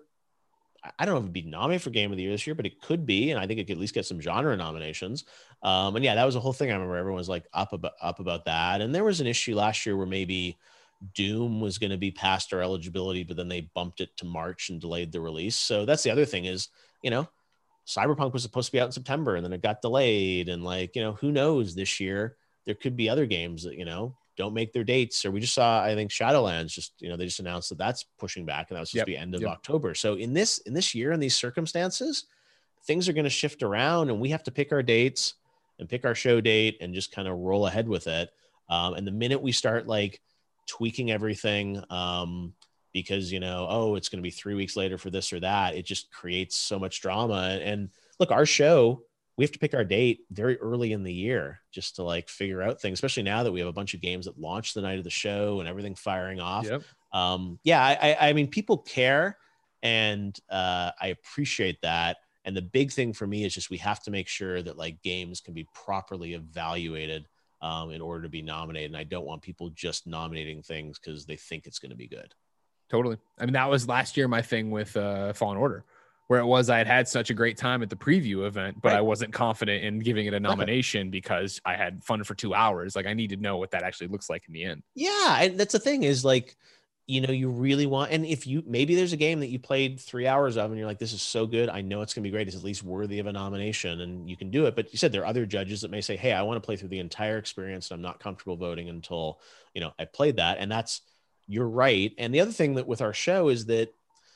Speaker 2: I don't know if it'd be nominated for Game of the Year this year, but it could be. And I think it could at least get some genre nominations. Um, and yeah, that was a whole thing. I remember everyone was like up about, up about that. And there was an issue last year where maybe Doom was going to be past our eligibility, but then they bumped it to March and delayed the release. So that's the other thing is, you know, Cyberpunk was supposed to be out in September and then it got delayed. And like, you know, who knows this year, there could be other games that, you know, don't make their dates. Or we just saw, I think Shadowlands just, you know, they just announced that that's pushing back, and that was supposed yep. to be end of yep. October. So in this, in this year, in these circumstances, things are going to shift around, and we have to pick our dates and pick our show date and just kind of roll ahead with it. Um, and the minute we start like tweaking everything, um, because, you know, oh, it's going to be three weeks later for this or that, it just creates so much drama. And look, our show, we have to pick our date very early in the year just to like figure out things, especially now that we have a bunch of games that launch the night of the show and everything firing off.
Speaker 1: Yep.
Speaker 2: Um, yeah, I, I mean, people care, and uh, I appreciate that. And the big thing for me is just, we have to make sure that like games can be properly evaluated um, in order to be nominated. And I don't want people just nominating things because they think it's going to be good.
Speaker 1: Totally. I mean, that was last year my thing with uh, Fallen Order, where it was I had had such a great time at the preview event, but right. I wasn't confident in giving it a nomination because I had fun for two hours. Like I need to know what that actually looks like in the end.
Speaker 2: Yeah. And that's the thing is like, you know, you really want, and if you, maybe there's a game that you played three hours of and you're like, this is so good, I know it's going to be great. It's at least worthy of a nomination and you can do it. But you said there are other judges that may say, hey, I want to play through the entire experience and I'm not comfortable voting until, you know, I played that. And that's, you're right. And the other thing that with our show is that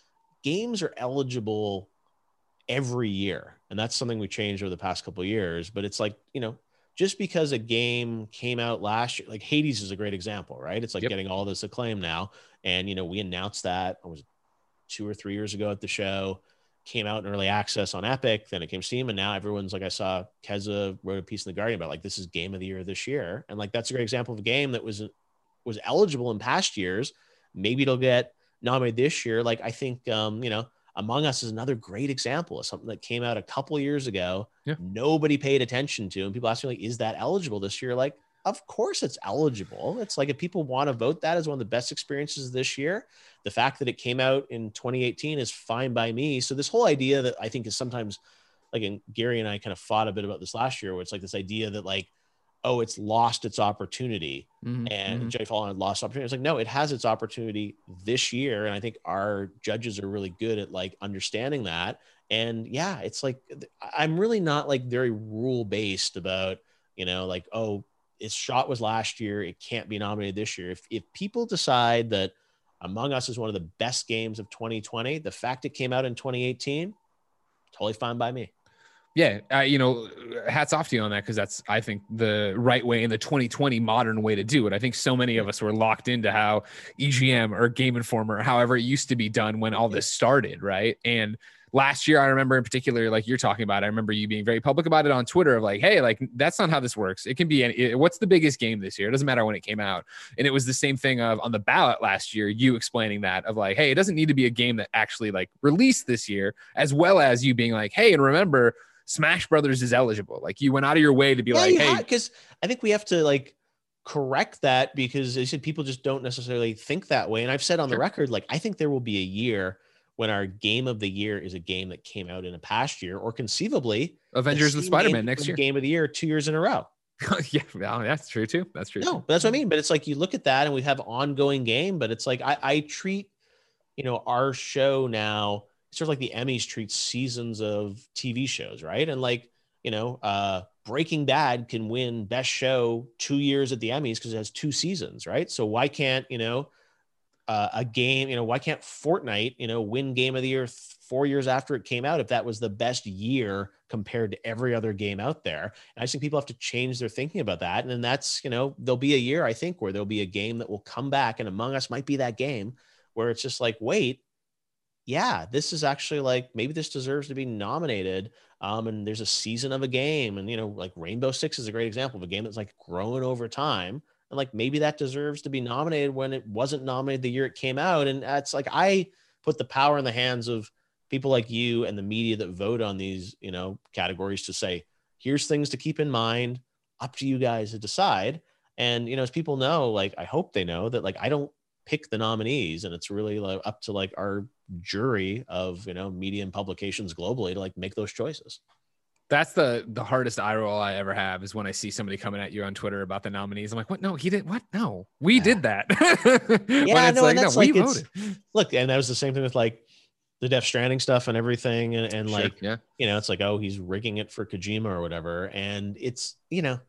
Speaker 2: games are eligible every year. And that's something we changed over the past couple of years, but it's like, you know, just because a game came out last year, like Hades is a great example, right? It's like yep. getting all this acclaim now. And, you know, we announced that it was two or three years ago at the show, came out in early access on Epic, then it came Steam. And now everyone's like, I saw Keza wrote a piece in the Guardian about like, this is game of the year this year. And like, that's a great example of a game that was, was eligible in past years. Maybe it'll get nominated this year. Like, I think, um, you know, Among Us is another great example of something that came out a couple of years ago. Yeah. Nobody paid attention to. And people ask me like, is that eligible this year? Like, of course it's eligible. It's like, if people want to vote that as one of the best experiences this year, the fact that it came out in twenty eighteen is fine by me. So this whole idea that I think is sometimes like, and Gary and I kind of fought a bit about this last year, where it's like this idea that like, oh, it's lost its opportunity. Mm-hmm. And mm-hmm. Jay Fallen had lost opportunity. It's like, no, it has its opportunity this year. And I think our judges are really good at like understanding that. And yeah, it's like, I'm really not like very rule based about, you know, like, oh, its shot was last year, it can't be nominated this year. If if people decide that Among Us is one of the best games of twenty twenty, the fact it came out in twenty eighteen, totally fine by me.
Speaker 1: Yeah, uh, you know, hats off to you on that, because that's, I think, the right way and the twenty twenty modern way to do it. I think so many of us were locked into how E G M or Game Informer, however it used to be done when all this started, right? And last year, I remember in particular, like you're talking about, I remember you being very public about it on Twitter of like, hey, like, that's not how this works. It can be, any, it, what's the biggest game this year? It doesn't matter when it came out. And it was the same thing of on the ballot last year, you explaining that of like, hey, it doesn't need to be a game that actually like released this year, as well as you being like, hey, and remember, Smash Brothers is eligible. Like you went out of your way to be yeah, like, hey,
Speaker 2: because I think we have to like correct that, because they said people just don't necessarily think that way. And I've said on sure. the record, like, I think there will be a year when our game of the year is a game that came out in a past year, or conceivably
Speaker 1: Avengers with Spider-Man next year,
Speaker 2: game of the year, two years in a row.
Speaker 1: yeah, well, that's true too. That's true.
Speaker 2: No, but that's what I mean. But it's like, you look at that and we have ongoing game, but it's like, I, I treat, you know, our show now, sort of like the Emmys treat seasons of T V shows, right? And like, you know, uh, Breaking Bad can win best show two years at the Emmys because it has two seasons, right? So why can't, you know, uh, a game, you know, why can't Fortnite, you know, win game of the year th- four years after it came out if that was the best year compared to every other game out there? And I just think people have to change their thinking about that. And then that's, you know, there'll be a year, I think, where there'll be a game that will come back, and Among Us might be that game where it's just like, wait, yeah, this is actually like, maybe this deserves to be nominated. Um, and there's a season of a game, and, you know, like Rainbow Six is a great example of a game that's like growing over time. And like, maybe that deserves to be nominated when it wasn't nominated the year it came out. And that's like, I put the power in the hands of people like you and the media that vote on these, you know, categories to say, here's things to keep in mind, up to you guys to decide. And, you know, as people know, like, I hope they know that, like, I don't pick the nominees, and it's really like up to like our jury of, you know, media and publications globally to like make those choices.
Speaker 1: That's the the hardest eye roll I ever have, is when I see somebody coming at you on Twitter about the nominees. I'm like, what? No, he didn't. What? No, we yeah. did that.
Speaker 2: yeah, when it's no, like, no, like, we voted. Look, and that was the same thing with like the Death Stranding stuff and everything. And, and sure, like, yeah. you know, it's like, oh, he's rigging it for Kojima or whatever. And it's, you know,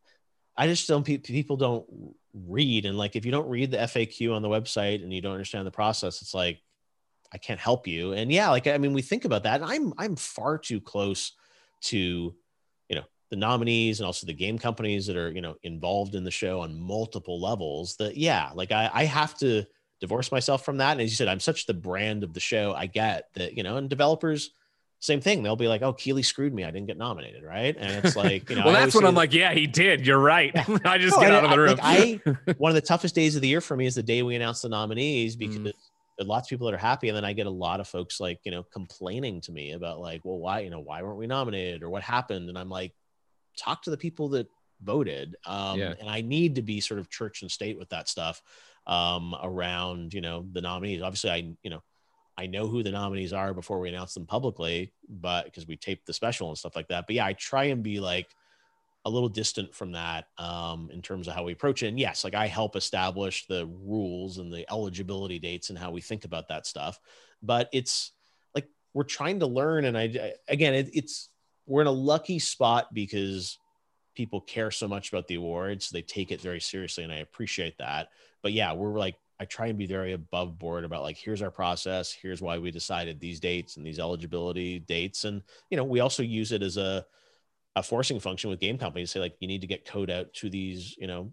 Speaker 2: I just don't, people don't read. And like, if you don't read the F A Q on the website and you don't understand the process, it's like, I can't help you. And yeah, like, I mean, we think about that, and I'm, I'm far too close to, you know, the nominees and also the game companies that are, you know, involved in the show on multiple levels, that, yeah, like I, I have to divorce myself from that. And as you said, I'm such the brand of the show. I get that, you know, and developers, same thing. They'll be like, oh, Keeley screwed me, I didn't get nominated. Right. And it's like, you know,
Speaker 1: well, that's when I'm like, yeah, he did. You're right. Yeah. I just no, get I, out of the room.
Speaker 2: I, I, one of the toughest days of the year for me is the day we announce the nominees, because mm. there are lots of people that are happy. And then I get a lot of folks like, you know, complaining to me about like, well, why, you know, why weren't we nominated or what happened? And I'm like, talk to the people that voted. Um,
Speaker 1: Yeah.
Speaker 2: and I need to be sort of church and state with that stuff um, around, you know, the nominees. Obviously I, you know, I know who the nominees are before we announce them publicly, but because we taped the special and stuff like that. But yeah, I try and be like a little distant from that um, in terms of how we approach it. And yes, like I help establish the rules and the eligibility dates and how we think about that stuff. But it's like, we're trying to learn. And I, again, it, it's, we're in a lucky spot because people care so much about the awards. They take it very seriously. And I appreciate that. But yeah, we're like, I try and be very above board about like, here's our process. Here's why we decided these dates and these eligibility dates. And, you know, we also use it as a, a forcing function with game companies to say like, you need to get code out to these, you know,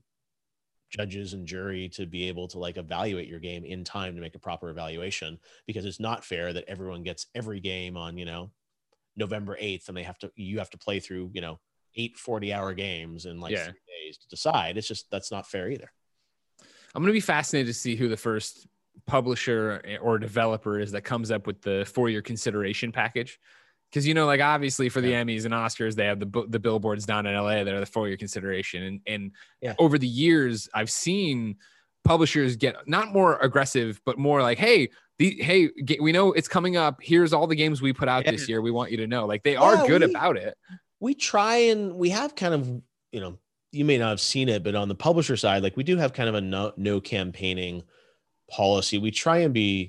Speaker 2: judges and jury to be able to like evaluate your game in time to make a proper evaluation, because it's not fair that everyone gets every game on, you know, November eighth and they have to, you have to play through, you know, eight forty hour games in like
Speaker 1: yeah.
Speaker 2: three days to decide. It's just, that's not fair either.
Speaker 1: I'm going to be fascinated to see who the first publisher or developer is that comes up with the four-year consideration package. Because, you know, like obviously for the yeah. Emmys and Oscars, they have the the billboards down in L A that are the four-year consideration. And, and yeah. over the years, I've seen publishers get not more aggressive, but more like, hey, the, hey, get, we know it's coming up. Here's all the games we put out yeah. this year. We want you to know. Like they yeah, are good we, about it.
Speaker 2: We try and we have kind of, you know, you may not have seen it, but on the publisher side, like we do have kind of a no, no campaigning policy. We try and be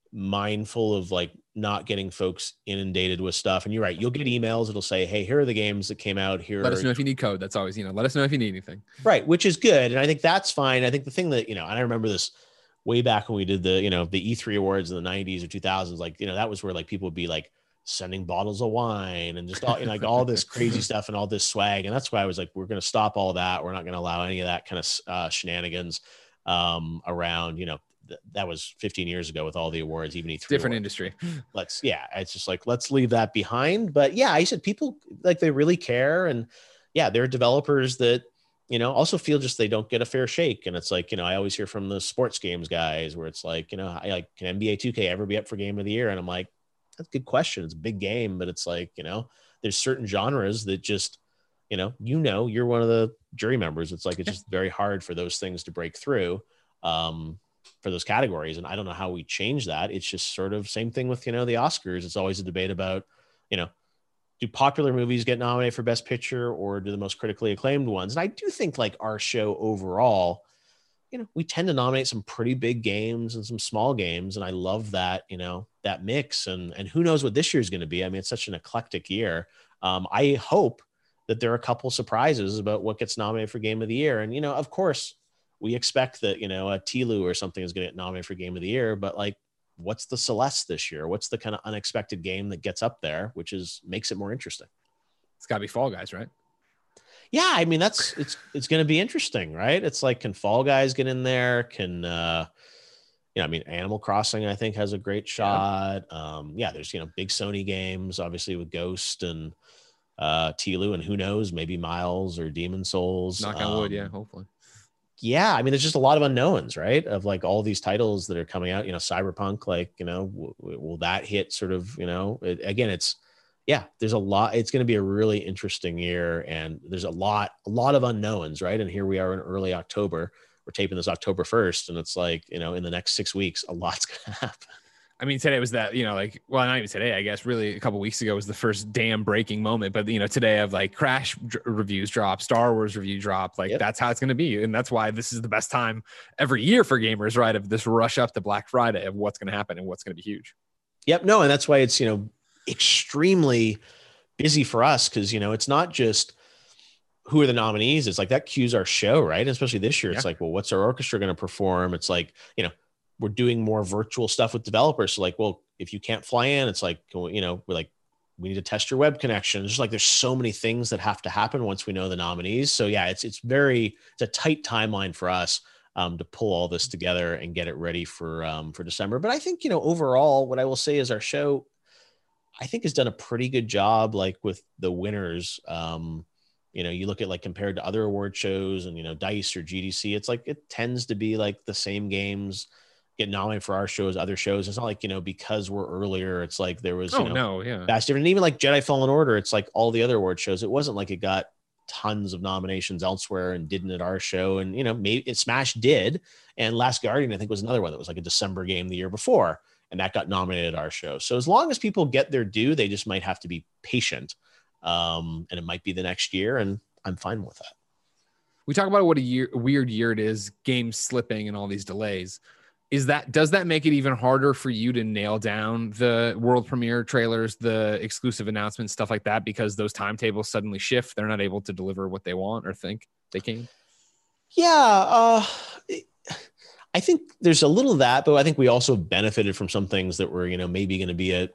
Speaker 2: mindful of like not getting folks inundated with stuff. And you're right. You'll get emails. It'll say, hey, here are the games that came out here.
Speaker 1: Let us know if you need code. That's always, you know, let us know if you need anything.
Speaker 2: Right. Which is good. And I think that's fine. I think the thing that, you know, and I remember this way back when we did the, you know, the E three awards in the nineties or two thousands, like, you know, that was where like people would be like sending bottles of wine and just all, you know, like all this crazy stuff and all this swag. And that's why I was like, we're going to stop all that. We're not going to allow any of that kind of uh, shenanigans um, around, you know, that was fifteen years ago with all the awards, even E three
Speaker 1: different
Speaker 2: awards.
Speaker 1: Industry.
Speaker 2: Let's, yeah, it's just like, let's leave that behind. But yeah, I said people like, they really care. And yeah, there are developers that, you know, also feel just, they don't get a fair shake. And it's like, you know, I always hear from the sports games guys where it's like, you know, I like, can N B A two K ever be up for game of the year? And I'm like, that's a good question. It's a big game, but it's like, you know, there's certain genres that just, you know, you know, you're one of the jury members. It's like, it's just very hard for those things to break through. Um, for those categories. And I don't know how we change that. It's just sort of same thing with, you know, the Oscars. It's always a debate about, you know, do popular movies get nominated for Best Picture or do the most critically acclaimed ones? And I do think like our show overall, you know, we tend to nominate some pretty big games and some small games. And I love that, you know, that mix and, and who knows what this year is going to be. I mean, it's such an eclectic year. Um, I hope that there are a couple surprises about what gets nominated for Game of the Year. And, you know, of course, we expect that, you know, a T L U or something is going to get nominated for Game of the Year, but like, what's the Celeste this year? What's the kind of unexpected game that gets up there, which is makes it more interesting?
Speaker 1: It's got to be Fall Guys, right?
Speaker 2: Yeah, I mean, that's it's it's going to be interesting, right? It's like, can Fall Guys get in there? Can uh, you know, I mean, Animal Crossing, I think, has a great shot. Yeah, um, yeah there's, you know, big Sony games, obviously with Ghost and uh, T L U, and who knows, maybe Miles or Demon Souls.
Speaker 1: Knock on
Speaker 2: um,
Speaker 1: wood, yeah, hopefully.
Speaker 2: Yeah, I mean, there's just a lot of unknowns, right? Of like all these titles that are coming out, you know, Cyberpunk, like, you know, w- w- will that hit sort of, you know, it, again, it's, yeah, there's a lot, it's going to be a really interesting year and there's a lot, a lot of unknowns, right? And here we are in early October, we're taping this October first and it's like, you know, in the next six weeks, a lot's going to happen.
Speaker 1: I mean, today was that, you know, like, well, not even today, I guess, really a couple of weeks ago was the first damn breaking moment. But, you know, today I have like Crash dr- reviews drop, Star Wars review drop. Like, yep. That's how it's going to be. And that's why this is the best time every year for gamers, right? Of this rush up to Black Friday of what's going to happen and what's going to be huge.
Speaker 2: Yep. No, and that's why it's, you know, extremely busy for us because, you know, it's not just who are the nominees. It's like that cues our show, right? And especially this year, it's yeah. like, well, what's our orchestra going to perform? It's like, you know, we're doing more virtual stuff with developers. So like, well, if you can't fly in, it's like, you know, we're like, we need to test your web connection. It's just like, there's so many things that have to happen once we know the nominees. So yeah, it's, it's very, it's a tight timeline for us um, to pull all this together and get it ready for, um, for December. But I think, you know, overall, what I will say is our show, I think has done a pretty good job, like with the winners. Um, you know, you look at like compared to other award shows and, you know, DICE or G D C, it's like, it tends to be like the same games get nominated for our shows, other shows. It's not like, you know, because we're earlier, it's like there was, you
Speaker 1: oh,
Speaker 2: know,
Speaker 1: no, yeah.
Speaker 2: that's different. And even like Jedi Fallen Order, it's like all the other award shows. It wasn't like it got tons of nominations elsewhere and didn't at our show. And, you know, maybe it Smash did. And Last Guardian, I think, was another one that was like a December game the year before. And that got nominated at our show. So as long as people get their due, they just might have to be patient. Um, and it might be the next year. And I'm fine with that.
Speaker 1: We talk about what a year, weird year it is, games slipping and all these delays. Is that, does that make it even harder for you to nail down the world premiere trailers, the exclusive announcements, stuff like that, because those timetables suddenly shift? They're not able to deliver what they want or think they can?
Speaker 2: Yeah. Uh, I think there's a little of that, but I think we also benefited from some things that were, you know, maybe going to be at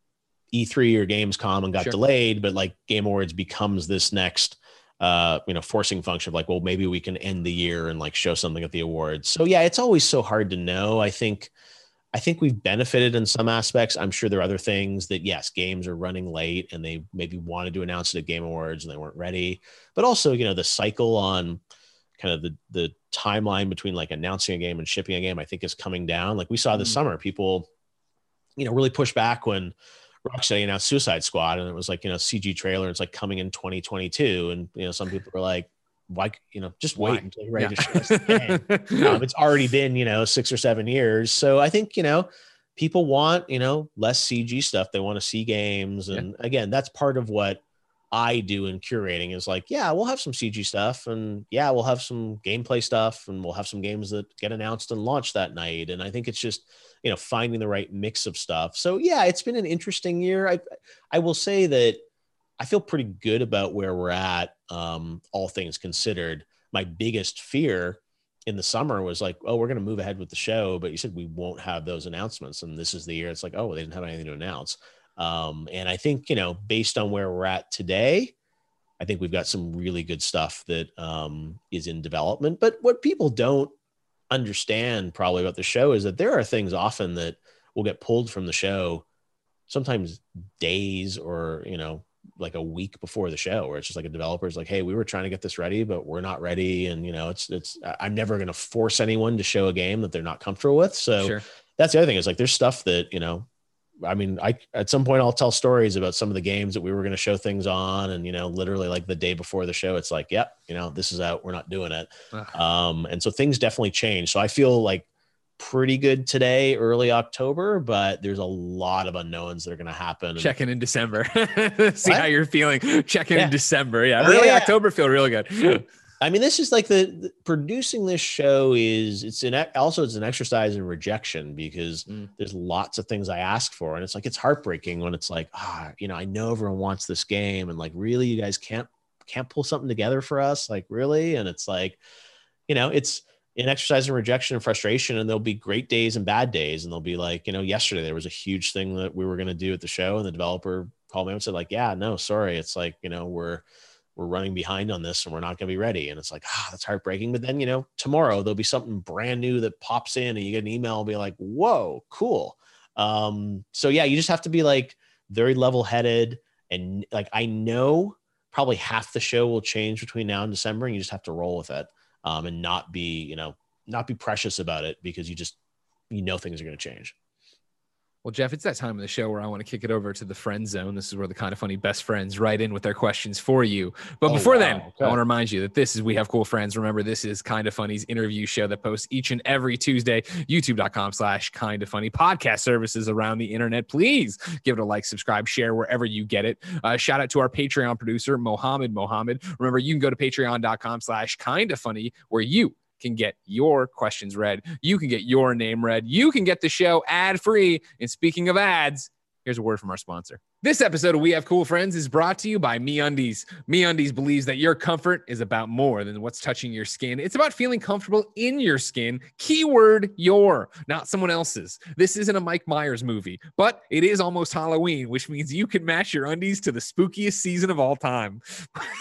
Speaker 2: E three or Gamescom and got sure. delayed, but like Game Awards becomes this next uh, you know, forcing function of like, well, maybe we can end the year and like show something at the awards. So yeah, it's always so hard to know. I think, I think we've benefited in some aspects. I'm sure there are other things that, yes, games are running late and they maybe wanted to announce it at Game Awards and they weren't ready, but also, you know, the cycle on kind of the, the timeline between like announcing a game and shipping a game, I think is coming down. Like we saw this mm. summer, people, you know, really push back when Rocksteady announced Suicide Squad, and it was like, you know, C G trailer. It's like coming in twenty twenty-two, and you know, some people were like, "Why, you know, just wait Why? until you're ready yeah. to show us the game." um, it's already been, you know, six or seven years. So I think, you know, people want, you know, less C G stuff. They want to see games, and yeah. again, that's part of what I do in curating. Is like, yeah, we'll have some C G stuff, and yeah, we'll have some gameplay stuff, and we'll have some games that get announced and launched that night. And I think it's just, you know, finding the right mix of stuff. So yeah, it's been an interesting year. I, I will say that I feel pretty good about where we're at. Um, all things considered, my biggest fear in the summer was like, oh, we're going to move ahead with the show, but you said we won't have those announcements. And this is the year. It's like, oh, they didn't have anything to announce. Um, and I think, you know, based on where we're at today, I think we've got some really good stuff that um, is in development. But what people don't understand probably about the show is that there are things often that will get pulled from the show sometimes days or, you know, like a week before the show, where it's just like a developer's like, hey, we were trying to get this ready, but we're not ready. And, you know, it's, it's, I'm never going to force anyone to show a game that they're not comfortable with. So sure. that's the other thing is like, there's stuff that, you know, I mean, I, at some point I'll tell stories about some of the games that we were going to show things on. And, you know, literally like the day before the show, it's like, yep, you know, this is out, we're not doing it. Um, and so things definitely change. So I feel like pretty good today, early October, but there's a lot of unknowns that are going to happen.
Speaker 1: Checking in December. See what? How you're feeling. Checking
Speaker 2: yeah.
Speaker 1: in December. Yeah. Early yeah, yeah. October feel really good.
Speaker 2: I mean, this is like the, the producing this show is it's an also it's an exercise in rejection because mm. there's lots of things I ask for. And it's like, it's heartbreaking when it's like, ah, you know, I know everyone wants this game and like, really, you guys can't, can't pull something together for us. Like really. And it's like, you know, it's an exercise in rejection and frustration, and there'll be great days and bad days. And they'll be like, you know, yesterday there was a huge thing that we were going to do at the show. And the developer called me and said like, yeah, no, sorry. It's like, you know, we're, we're running behind on this and we're not going to be ready. And it's like, ah, that's heartbreaking. But then, you know, tomorrow there'll be something brand new that pops in and you get an email and be like, whoa, cool. Um, so yeah, you just have to be like very level headed. And like, I know probably half the show will change between now and December, and you just have to roll with it um, and not be, you know, not be precious about it because you just, you know, things are going to change.
Speaker 1: Well, Jeff, it's that time of the show where I want to kick it over to the friend zone. This is where the Kind of Funny best friends write in with their questions for you. But oh, before wow. then, okay. I want to remind you that this is We Have Cool Friends. Remember, this is Kind of Funny's interview show that posts each and every Tuesday, youtube.com slash kind of funny podcast services around the internet. Please give it a like, subscribe, share wherever you get it. Uh, shout out to our Patreon producer, Mohammed Mohammed. Remember, you can go to patreon.com slash kind of funny where you can get your questions read. You can get your name read. You can get the show ad-free. And speaking of ads, here's a word from our sponsor. This episode of We Have Cool Friends is brought to you by MeUndies. MeUndies believes that your comfort is about more than what's touching your skin. It's about feeling comfortable in your skin. Keyword your, not someone else's. This isn't a Mike Myers movie, but it is almost Halloween, which means you can match your undies to the spookiest season of all time.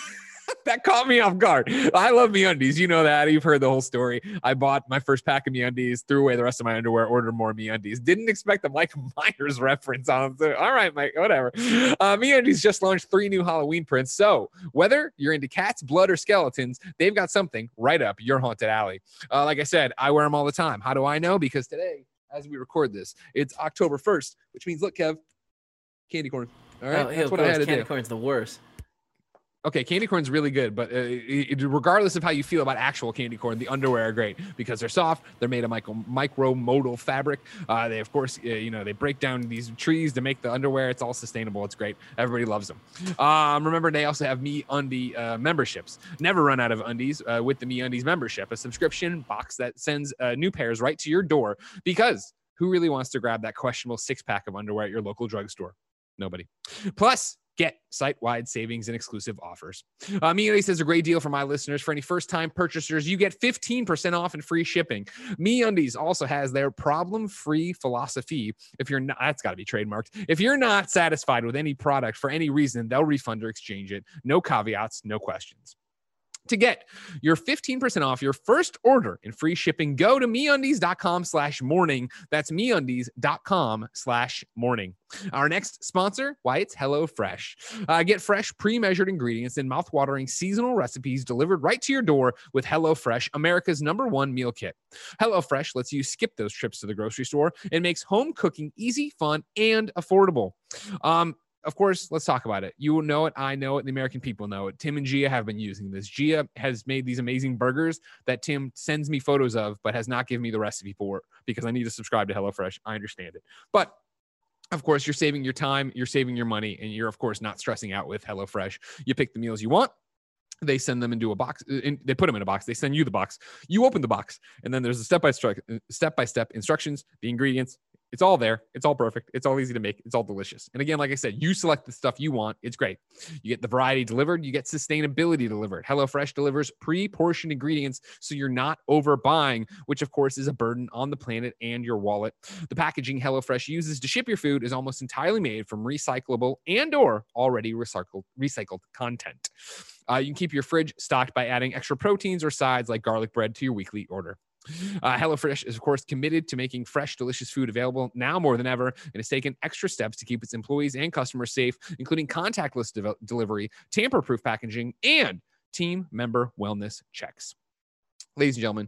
Speaker 1: That caught me off guard. I love MeUndies. You know that. You've heard the whole story. I bought my first pack of MeUndies, threw away the rest of my underwear, ordered more MeUndies. Didn't expect the Mike Myers reference on them. So, all right, Mike, whatever. Uh, MeUndies just launched three new Halloween prints. So whether you're into cats, blood, or skeletons, they've got something right up your haunted alley. Uh, like I said, I wear them all the time. How do I know? Because today, as we record this, it's October first, which means, look, Kev, candy corn. All right,
Speaker 3: oh,
Speaker 1: that's what I had to
Speaker 3: candy
Speaker 1: do.
Speaker 3: corn's the worst.
Speaker 1: Okay, candy corn's really good, but uh, it, regardless of how you feel about actual candy corn, the underwear are great because they're soft. They're made of micro micro-modal fabric. Uh, they, of course, uh, you know, they break down these trees to make the underwear. It's all sustainable. It's great. Everybody loves them. Um, remember, they also have MeUndie uh, memberships. Never run out of undies uh, with the MeUndies membership, a subscription box that sends uh, new pairs right to your door because who really wants to grab that questionable six-pack of underwear at your local drugstore? Nobody. Plus, get site-wide savings and exclusive offers. Uh, MeUndies has a great deal for my listeners. For any first-time purchasers, you get fifteen percent off and free shipping. MeUndies also has their problem-free philosophy. If you're not, that's got to be trademarked. If you're not satisfied with any product for any reason, they'll refund or exchange it. No caveats, no questions. To get your fifteen percent off your first order and free shipping, go to MeUndies.com slash morning. That's MeUndies.com slash morning. Our next sponsor, why, it's HelloFresh. Uh, get fresh, pre-measured ingredients and mouth-watering seasonal recipes delivered right to your door with HelloFresh, America's number one meal kit. HelloFresh lets you skip those trips to the grocery store and makes home cooking easy, fun, and affordable. Um, Of course, let's talk about it. You will know it. I know it. The American people know it. Tim and Gia have been using this. Gia has made these amazing burgers that Tim sends me photos of, but has not given me the recipe for because I need to subscribe to HelloFresh. I understand it. But of course, you're saving your time, you're saving your money, and you're, of course, not stressing out with HelloFresh. You pick the meals you want. They send them into a box. In, they put them in a box. They send you the box. You open the box, and then there's a step-by-step, step-by-step instructions, the ingredients. It's all there. It's all perfect. It's all easy to make. It's all delicious. And again, like I said, you select the stuff you want. It's great. You get the variety delivered. You get sustainability delivered. HelloFresh delivers pre-portioned ingredients so you're not overbuying, which of course is a burden on the planet and your wallet. The packaging HelloFresh uses to ship your food is almost entirely made from recyclable and or already recycled, recycled content. Uh, you can keep your fridge stocked by adding extra proteins or sides like garlic bread to your weekly order. Uh, HelloFresh is, of course, committed to making fresh, delicious food available now more than ever and has taken extra steps to keep its employees and customers safe, including contactless de- delivery, tamper-proof packaging, and team member wellness checks. Ladies and gentlemen,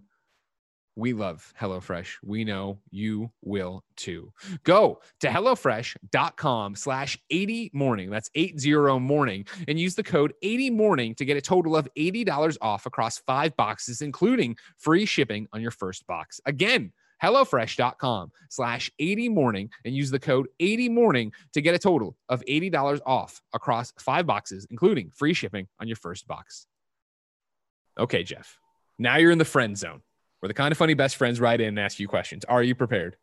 Speaker 1: we love HelloFresh. We know you will too. Go to HelloFresh.com slash 80 morning. That's eight zero morning. And use the code eighty morning to get a total of eighty dollars off across five boxes, including free shipping on your first box. Again, HelloFresh.com slash 80 morning and use the code eighty morning to get a total of eighty dollars off across five boxes, including free shipping on your first box. Okay, Jeff. Now you're in the friend zone, where the Kind of Funny best friends write in and ask you questions. Are you prepared?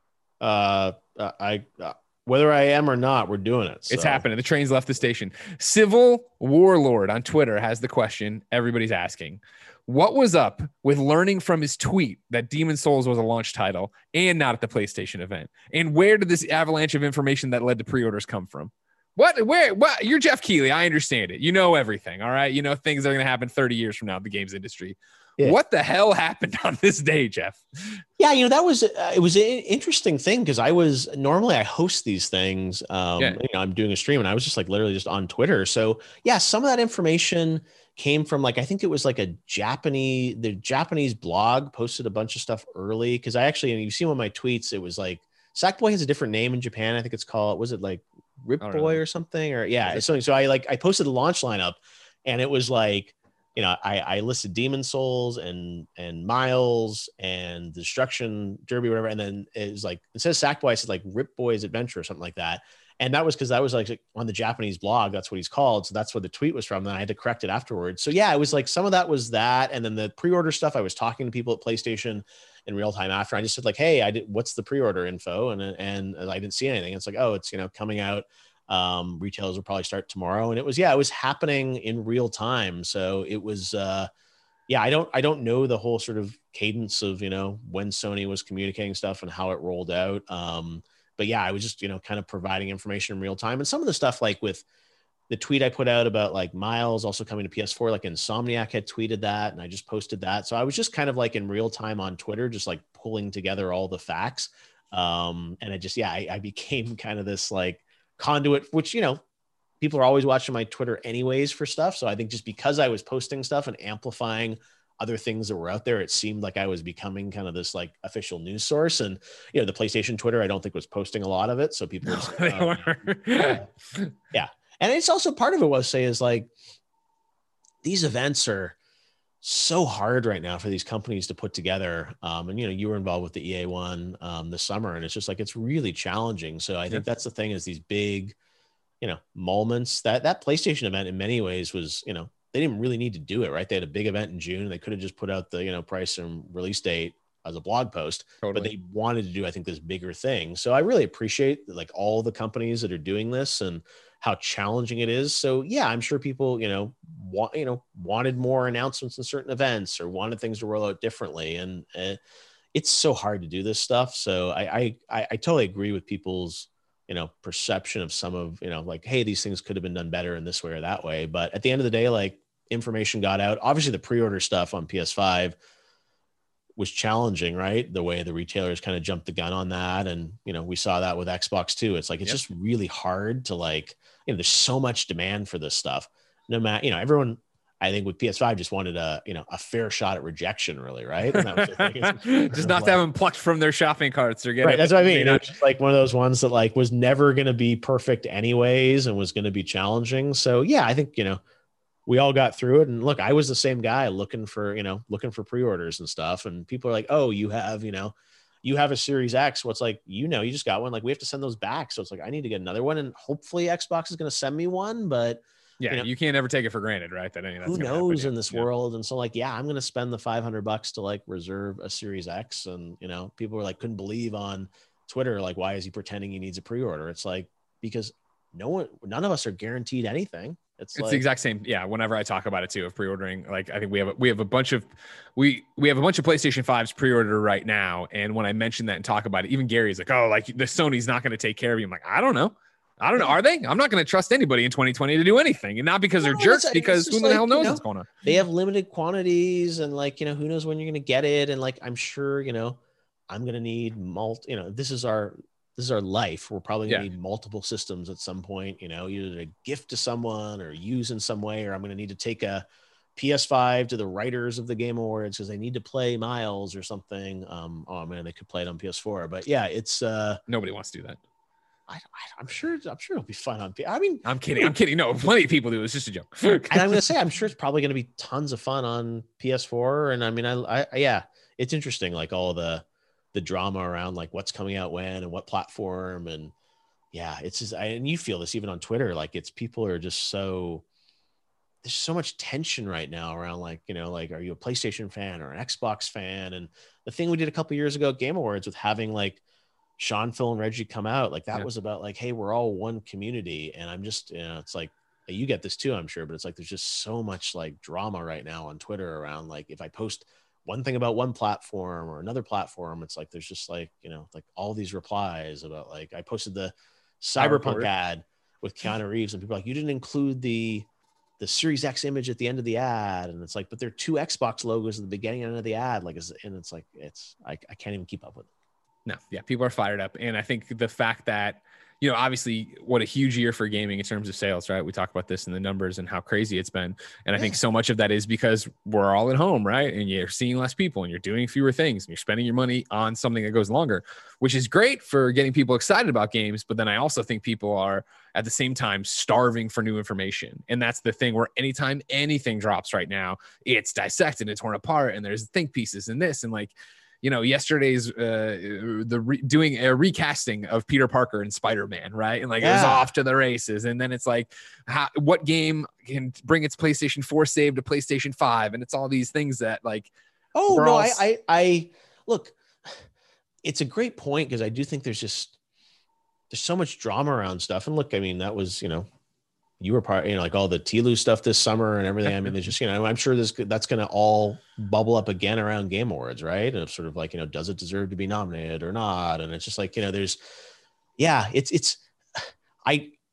Speaker 2: Uh, I, uh, whether I am or not, we're doing it. So.
Speaker 1: It's happening. The train's left the station. Civil Warlord on Twitter has the question everybody's asking. What was up with learning from his tweet that Demon's Souls was a launch title and not at the PlayStation event? And where did this avalanche of information that led to pre-orders come from? What, where, what? You're Jeff Keighley. I understand it. You know everything. All right. You know things that are going to happen thirty years from now in the games industry. Yeah. What the hell happened on this day, Jeff?
Speaker 2: Yeah, you know, that was, uh, it was an interesting thing because I was, normally I host these things. Um, yeah. You know, I'm doing a stream and I was just like literally just on Twitter. So yeah, some of that information came from like, I think it was like a Japanese, the Japanese blog posted a bunch of stuff early. Cause I actually, and you see one of my tweets, it was like, Sackboy has a different name in Japan. I think it's called, was it like Rip Boy or something? Or yeah, it's something. So I like, I posted a launch lineup and it was like, you know, I, I listed Demon Souls and and Miles and Destruction Derby, whatever. And then it was like, instead of Sackboy, I said like Rip Boy's Adventure or something like that. And that was because that was like on the Japanese blog. That's what he's called. So that's where the tweet was from. Then I had to correct it afterwards. So yeah, it was like some of that was that. And then the pre-order stuff, I was talking to people at PlayStation in real time after. I just said like, hey, I did, what's the pre-order info? And, and I didn't see anything. It's like, oh, it's, you know, coming out. Um, retailers will probably start tomorrow. And it was, yeah, it was happening in real time. So it was, uh, yeah, I don't, I don't know the whole sort of cadence of, you know, when Sony was communicating stuff and how it rolled out. Um, but yeah, I was just, you know, kind of providing information in real time. And some of the stuff like with, the tweet I put out about like Miles also coming to P S four, like Insomniac had tweeted that, and I just posted that. So I was just kind of like in real time on Twitter, just like pulling together all the facts. Um, and I just, yeah, I, I became kind of this like conduit, which, you know, people are always watching my Twitter anyways for stuff. So I think just because I was posting stuff and amplifying other things that were out there, it seemed like I was becoming kind of this like official news source. And, you know, the PlayStation Twitter, I don't think was posting a lot of it. So people were just,
Speaker 1: no,
Speaker 2: um, uh, yeah. And it's also part of it was say is like, these events are so hard right now for these companies to put together. Um, and, you know, you were involved with the E A one um, this summer, and it's just like, it's really challenging. So I think yeah. that's the thing is these big, you know, moments that that PlayStation event in many ways was, you know, they didn't really need to do it, right? They had a big event in June and they could have just put out the, you know, price and release date as a blog post, totally. But they wanted to do, I think, this bigger thing. So I really appreciate like all the companies that are doing this and how challenging it is. So yeah, I'm sure people, you know, want, you know, wanted more announcements in certain events or wanted things to roll out differently. And uh, it's so hard to do this stuff. So I, I, I totally agree with people's, you know, perception of some of, you know, like, hey, these things could have been done better in this way or that way. But at the end of the day, like information got out. Obviously the pre-order stuff on P S five was challenging, right? The way the retailers kind of jumped the gun on that. And, you know, we saw that with Xbox too. It's like, it's yep. just really hard to like, you know, there's so much demand for this stuff. No matter, you know, everyone, I think with P S five just wanted a, you know, a fair shot at rejection really. Right. And that was just,
Speaker 1: like, just not
Speaker 2: like,
Speaker 1: to have them plucked from their shopping carts or get
Speaker 2: right.
Speaker 1: it.
Speaker 2: That's what I mean. You know, it's just like one of those ones that like was never going to be perfect anyways and was going to be challenging. So yeah, I think, you know, we all got through it. And look, I was the same guy looking for, you know, looking for pre-orders and stuff. And people are like, oh, you have, you know, you have a Series X. Well, it's like, you know, you just got one. Like we have to send those back. So it's like, I need to get another one. And hopefully Xbox is going to send me one, but
Speaker 1: yeah, you, know, you can't ever take it for granted, right? That any
Speaker 2: who knows in this yeah. world. And so like, yeah, I'm going to spend the five hundred bucks to like reserve a Series X. And, you know, people were like, couldn't believe on Twitter, like, why is he pretending he needs a pre-order? It's like, because no one, none of us are guaranteed anything. It's,
Speaker 1: it's
Speaker 2: like,
Speaker 1: the exact same. Yeah. Whenever I talk about it too, of pre-ordering, like I think we have, a, we have a bunch of, we, we have a bunch of PlayStation fives pre-order right now. And when I mention that and talk about it, even Gary's like, oh, like the Sony's not going to take care of you. I'm like, I don't know. I don't know. Are they? I'm not going to trust anybody in twenty twenty to do anything, and not because no, they're jerks, because who the like, hell knows you know, what's going on.
Speaker 2: They have limited quantities, and like, you know, who knows when you're going to get it. And like, I'm sure, you know, I'm going to need mult, you know, this is our, this is our life. We're probably going to yeah. need multiple systems at some point, you know, either to gift to someone or use in some way, or I'm going to need to take a P S five to the writers of the Game Awards because they need to play Miles or something. Um, oh man, they could play it on P S four, but yeah, it's uh,
Speaker 1: nobody wants to do that.
Speaker 2: I, I'm sure. I'm sure it'll be fun on. I mean,
Speaker 1: I'm kidding. I'm kidding. No, plenty of people do. It's just a joke.
Speaker 2: And I'm gonna say, I'm sure it's probably gonna be tons of fun on P S four. And I mean, I, I, yeah, it's interesting, like all the, the drama around like what's coming out when and what platform, and yeah, it's just. I, and you feel this even on Twitter, like it's people are just so. There's so much tension right now around like, you know, like, are you a PlayStation fan or an Xbox fan? And the thing we did a couple years ago at Game Awards with having like Sean, Phil, and Reggie come out, like that yeah. was about like, hey, we're all one community. And I'm just, you know, it's like, you get this too, I'm sure, but it's like, there's just so much like drama right now on Twitter around, like, if I post one thing about one platform or another platform, it's like, there's just like, you know, like all these replies about like, I posted the Cyberpunk ad with Keanu Reeves and people are like, you didn't include the, the Series X image at the end of the ad. And it's like, but there are two Xbox logos at the beginning and end of the ad. Like, and it's like, it's, I, I can't even keep up with it.
Speaker 1: No, yeah, people are fired up. And I think the fact that, you know, obviously what a huge year for gaming in terms of sales, right? We talk about this in the numbers and how crazy it's been. And I think so much of that is because we're all at home, right? And you're seeing less people and you're doing fewer things and you're spending your money on something that goes longer, which is great for getting people excited about games. But then I also think people are at the same time starving for new information. And that's the thing where anytime anything drops right now, it's dissected and torn apart and there's think pieces and this and like, you know, yesterday's uh, the re- doing a recasting of Peter Parker and Spider-Man, right? And like yeah. it was off to the races. And then it's like, how, what game can bring its PlayStation four save to PlayStation five? And it's all these things that like,
Speaker 2: oh no, all... I, I, I look, it's a great point because I do think there's just there's so much drama around stuff. And look, I mean, that was, you know, you were part, you know, like all the T L U stuff this summer and everything. I mean, there's just, you know, I'm sure this that's going to all bubble up again around Game Awards, right? And it's sort of like, you know, does it deserve to be nominated or not? And it's just like, you know, there's, yeah, it's, it's, I,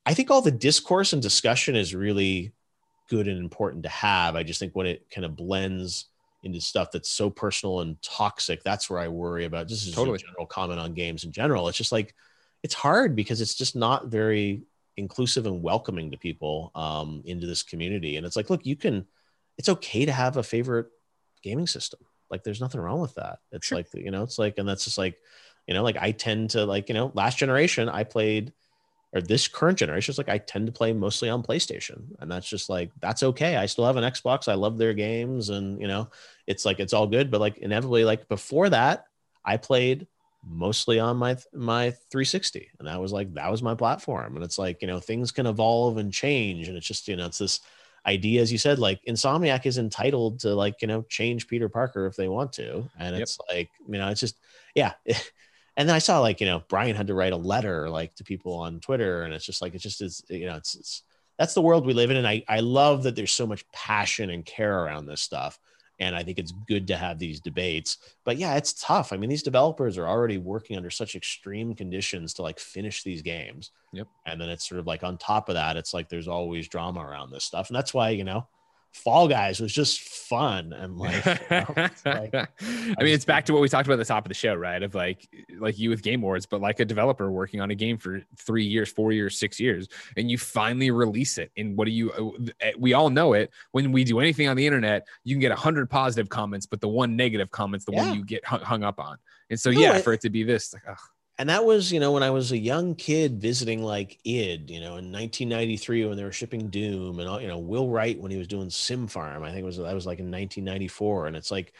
Speaker 2: I think all the discourse and discussion is really good and important to have. I just think when it kind of blends into stuff that's so personal and toxic, that's where I worry about. This is totally. a general comment on games in general. It's just like, it's hard because it's just not very inclusive and welcoming to people um, into this community. And it's like, look, you can, it's okay to have a favorite gaming system. Like there's nothing wrong with that. It's sure. like, you know, it's like, and that's just like, you know, like I tend to like, you know, last generation I played, or this current generation is like, I tend to play mostly on PlayStation, and that's just like, that's okay. I still have an Xbox. I love their games, and you know, it's like, it's all good. But like inevitably, like before that, I played mostly on my, my three sixty, and that was like, that was my platform. And it's like, you know, things can evolve and change. And it's just, you know, it's this idea, as you said, like Insomniac is entitled to like, you know, change Peter Parker if they want to. And it's yep. like, you know, it's just, yeah. And then I saw like, you know, Brian had to write a letter like to people on Twitter, and it's just like, it just is, you know, it's, it's, that's the world we live in. And I, I love that there's so much passion and care around this stuff. And I think it's good to have these debates, but yeah, it's tough. I mean, these developers are already working under such extreme conditions to like finish these games.
Speaker 1: Yep.
Speaker 2: And then it's sort of like on top of that, it's like, there's always drama around this stuff. And that's why, you know, Fall Guys was just fun. And like, you know, like
Speaker 1: I, I mean, it's back to what we talked about at the top of the show, right? Of like, like you with Game Awards, but like a developer working on a game for three years, four years, six years, and you finally release it. And what do you, we all know it. When we do anything on the internet, you can get a hundred positive comments, but the one negative comment's the yeah. one you get hung, hung up on. And so, no, yeah, it, for it to be this, like, ugh.
Speaker 2: And that was, you know, when I was a young kid visiting like id, you know, in nineteen ninety-three when they were shipping Doom, and, you know, Will Wright when he was doing Sim Farm, I think it was, that was like in nineteen ninety-four. And it's like,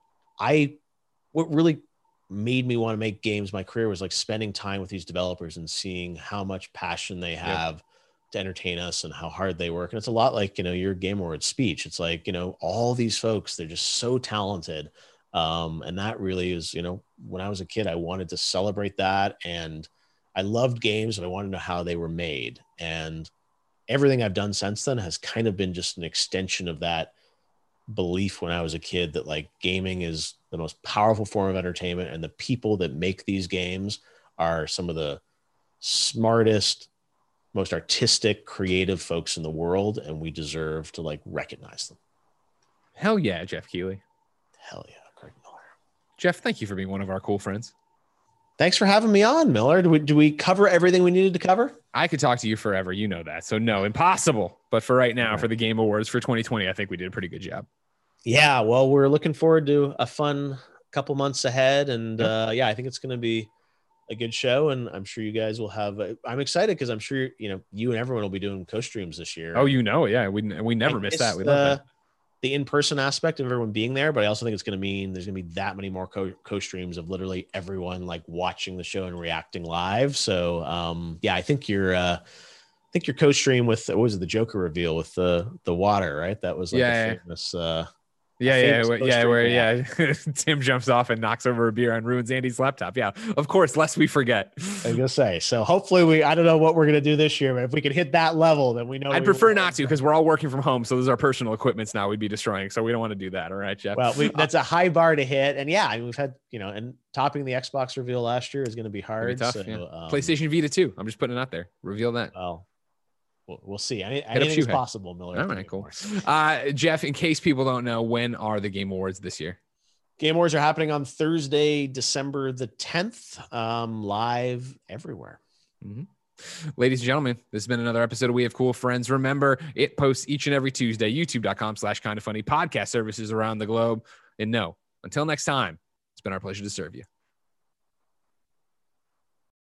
Speaker 2: I, what really made me want to make games, my career, was like spending time with these developers and seeing how much passion they have yeah. to entertain us and how hard they work. And it's a lot like, you know, your Game Awards speech. It's like, you know, all these folks, they're just so talented. Um, and that really is, you know, when I was a kid, I wanted to celebrate that, and I loved games, and I wanted to know how they were made. And everything I've done since then has kind of been just an extension of that belief when I was a kid, that like gaming is the most powerful form of entertainment, and the people that make these games are some of the smartest, most artistic, creative folks in the world, and we deserve to like recognize them.
Speaker 1: Hell yeah, Jeff Keighley.
Speaker 2: Hell yeah.
Speaker 1: Jeff, thank you for being one of our cool friends.
Speaker 2: Thanks for having me on, Miller. Do we, do we cover everything we needed to cover?
Speaker 1: I could talk to you forever. You know that. So no, impossible. But for right now, right. for the Game Awards for twenty twenty, I think we did a pretty good job. Yeah, well, we're looking forward to a fun couple months ahead. And yep. uh, yeah, I think it's going to be a good show. And I'm sure you guys will have, a, I'm excited because I'm sure, you know, you and everyone will be doing co-streams this year. Oh, you know, yeah. We, we never miss that. We love uh, that. The in-person aspect of everyone being there, but I also think it's going to mean there's going to be that many more co- co-streams of literally everyone like watching the show and reacting live. So um, yeah, I think you're, uh, I think your co-stream with, what was it, the Joker reveal with the, the water, right? That was like yeah, a famous, uh, Yeah, yeah, where, yeah, where yeah, Tim jumps off and knocks over a beer and ruins Andy's laptop. Yeah, of course, lest we forget. I was gonna say. So hopefully we, I don't know what we're gonna do this year, but if we could hit that level, then we know. I'd prefer not to, because we're all working from home, so those are personal equipments now we'd be destroying. So we don't want to do that. All right, Jeff. Well, we, that's a high bar to hit, and yeah, I mean, we've had, you know, and topping the Xbox reveal last year is going to be hard. Be tough, so, yeah. um, PlayStation Vita too. I'm just putting it out there. Reveal that. Well. We'll, we'll see. I mean, anything's possible, Miller. All right, cool. Uh, Jeff, in case people don't know, when are the Game Awards this year? Game Awards are happening on Thursday, December the tenth, um, live everywhere. Mm-hmm. Ladies and gentlemen, this has been another episode of We Have Cool Friends. Remember, it posts each and every Tuesday, youtube.com slash kind of funny, podcast services around the globe. And no, until next time, it's been our pleasure to serve you.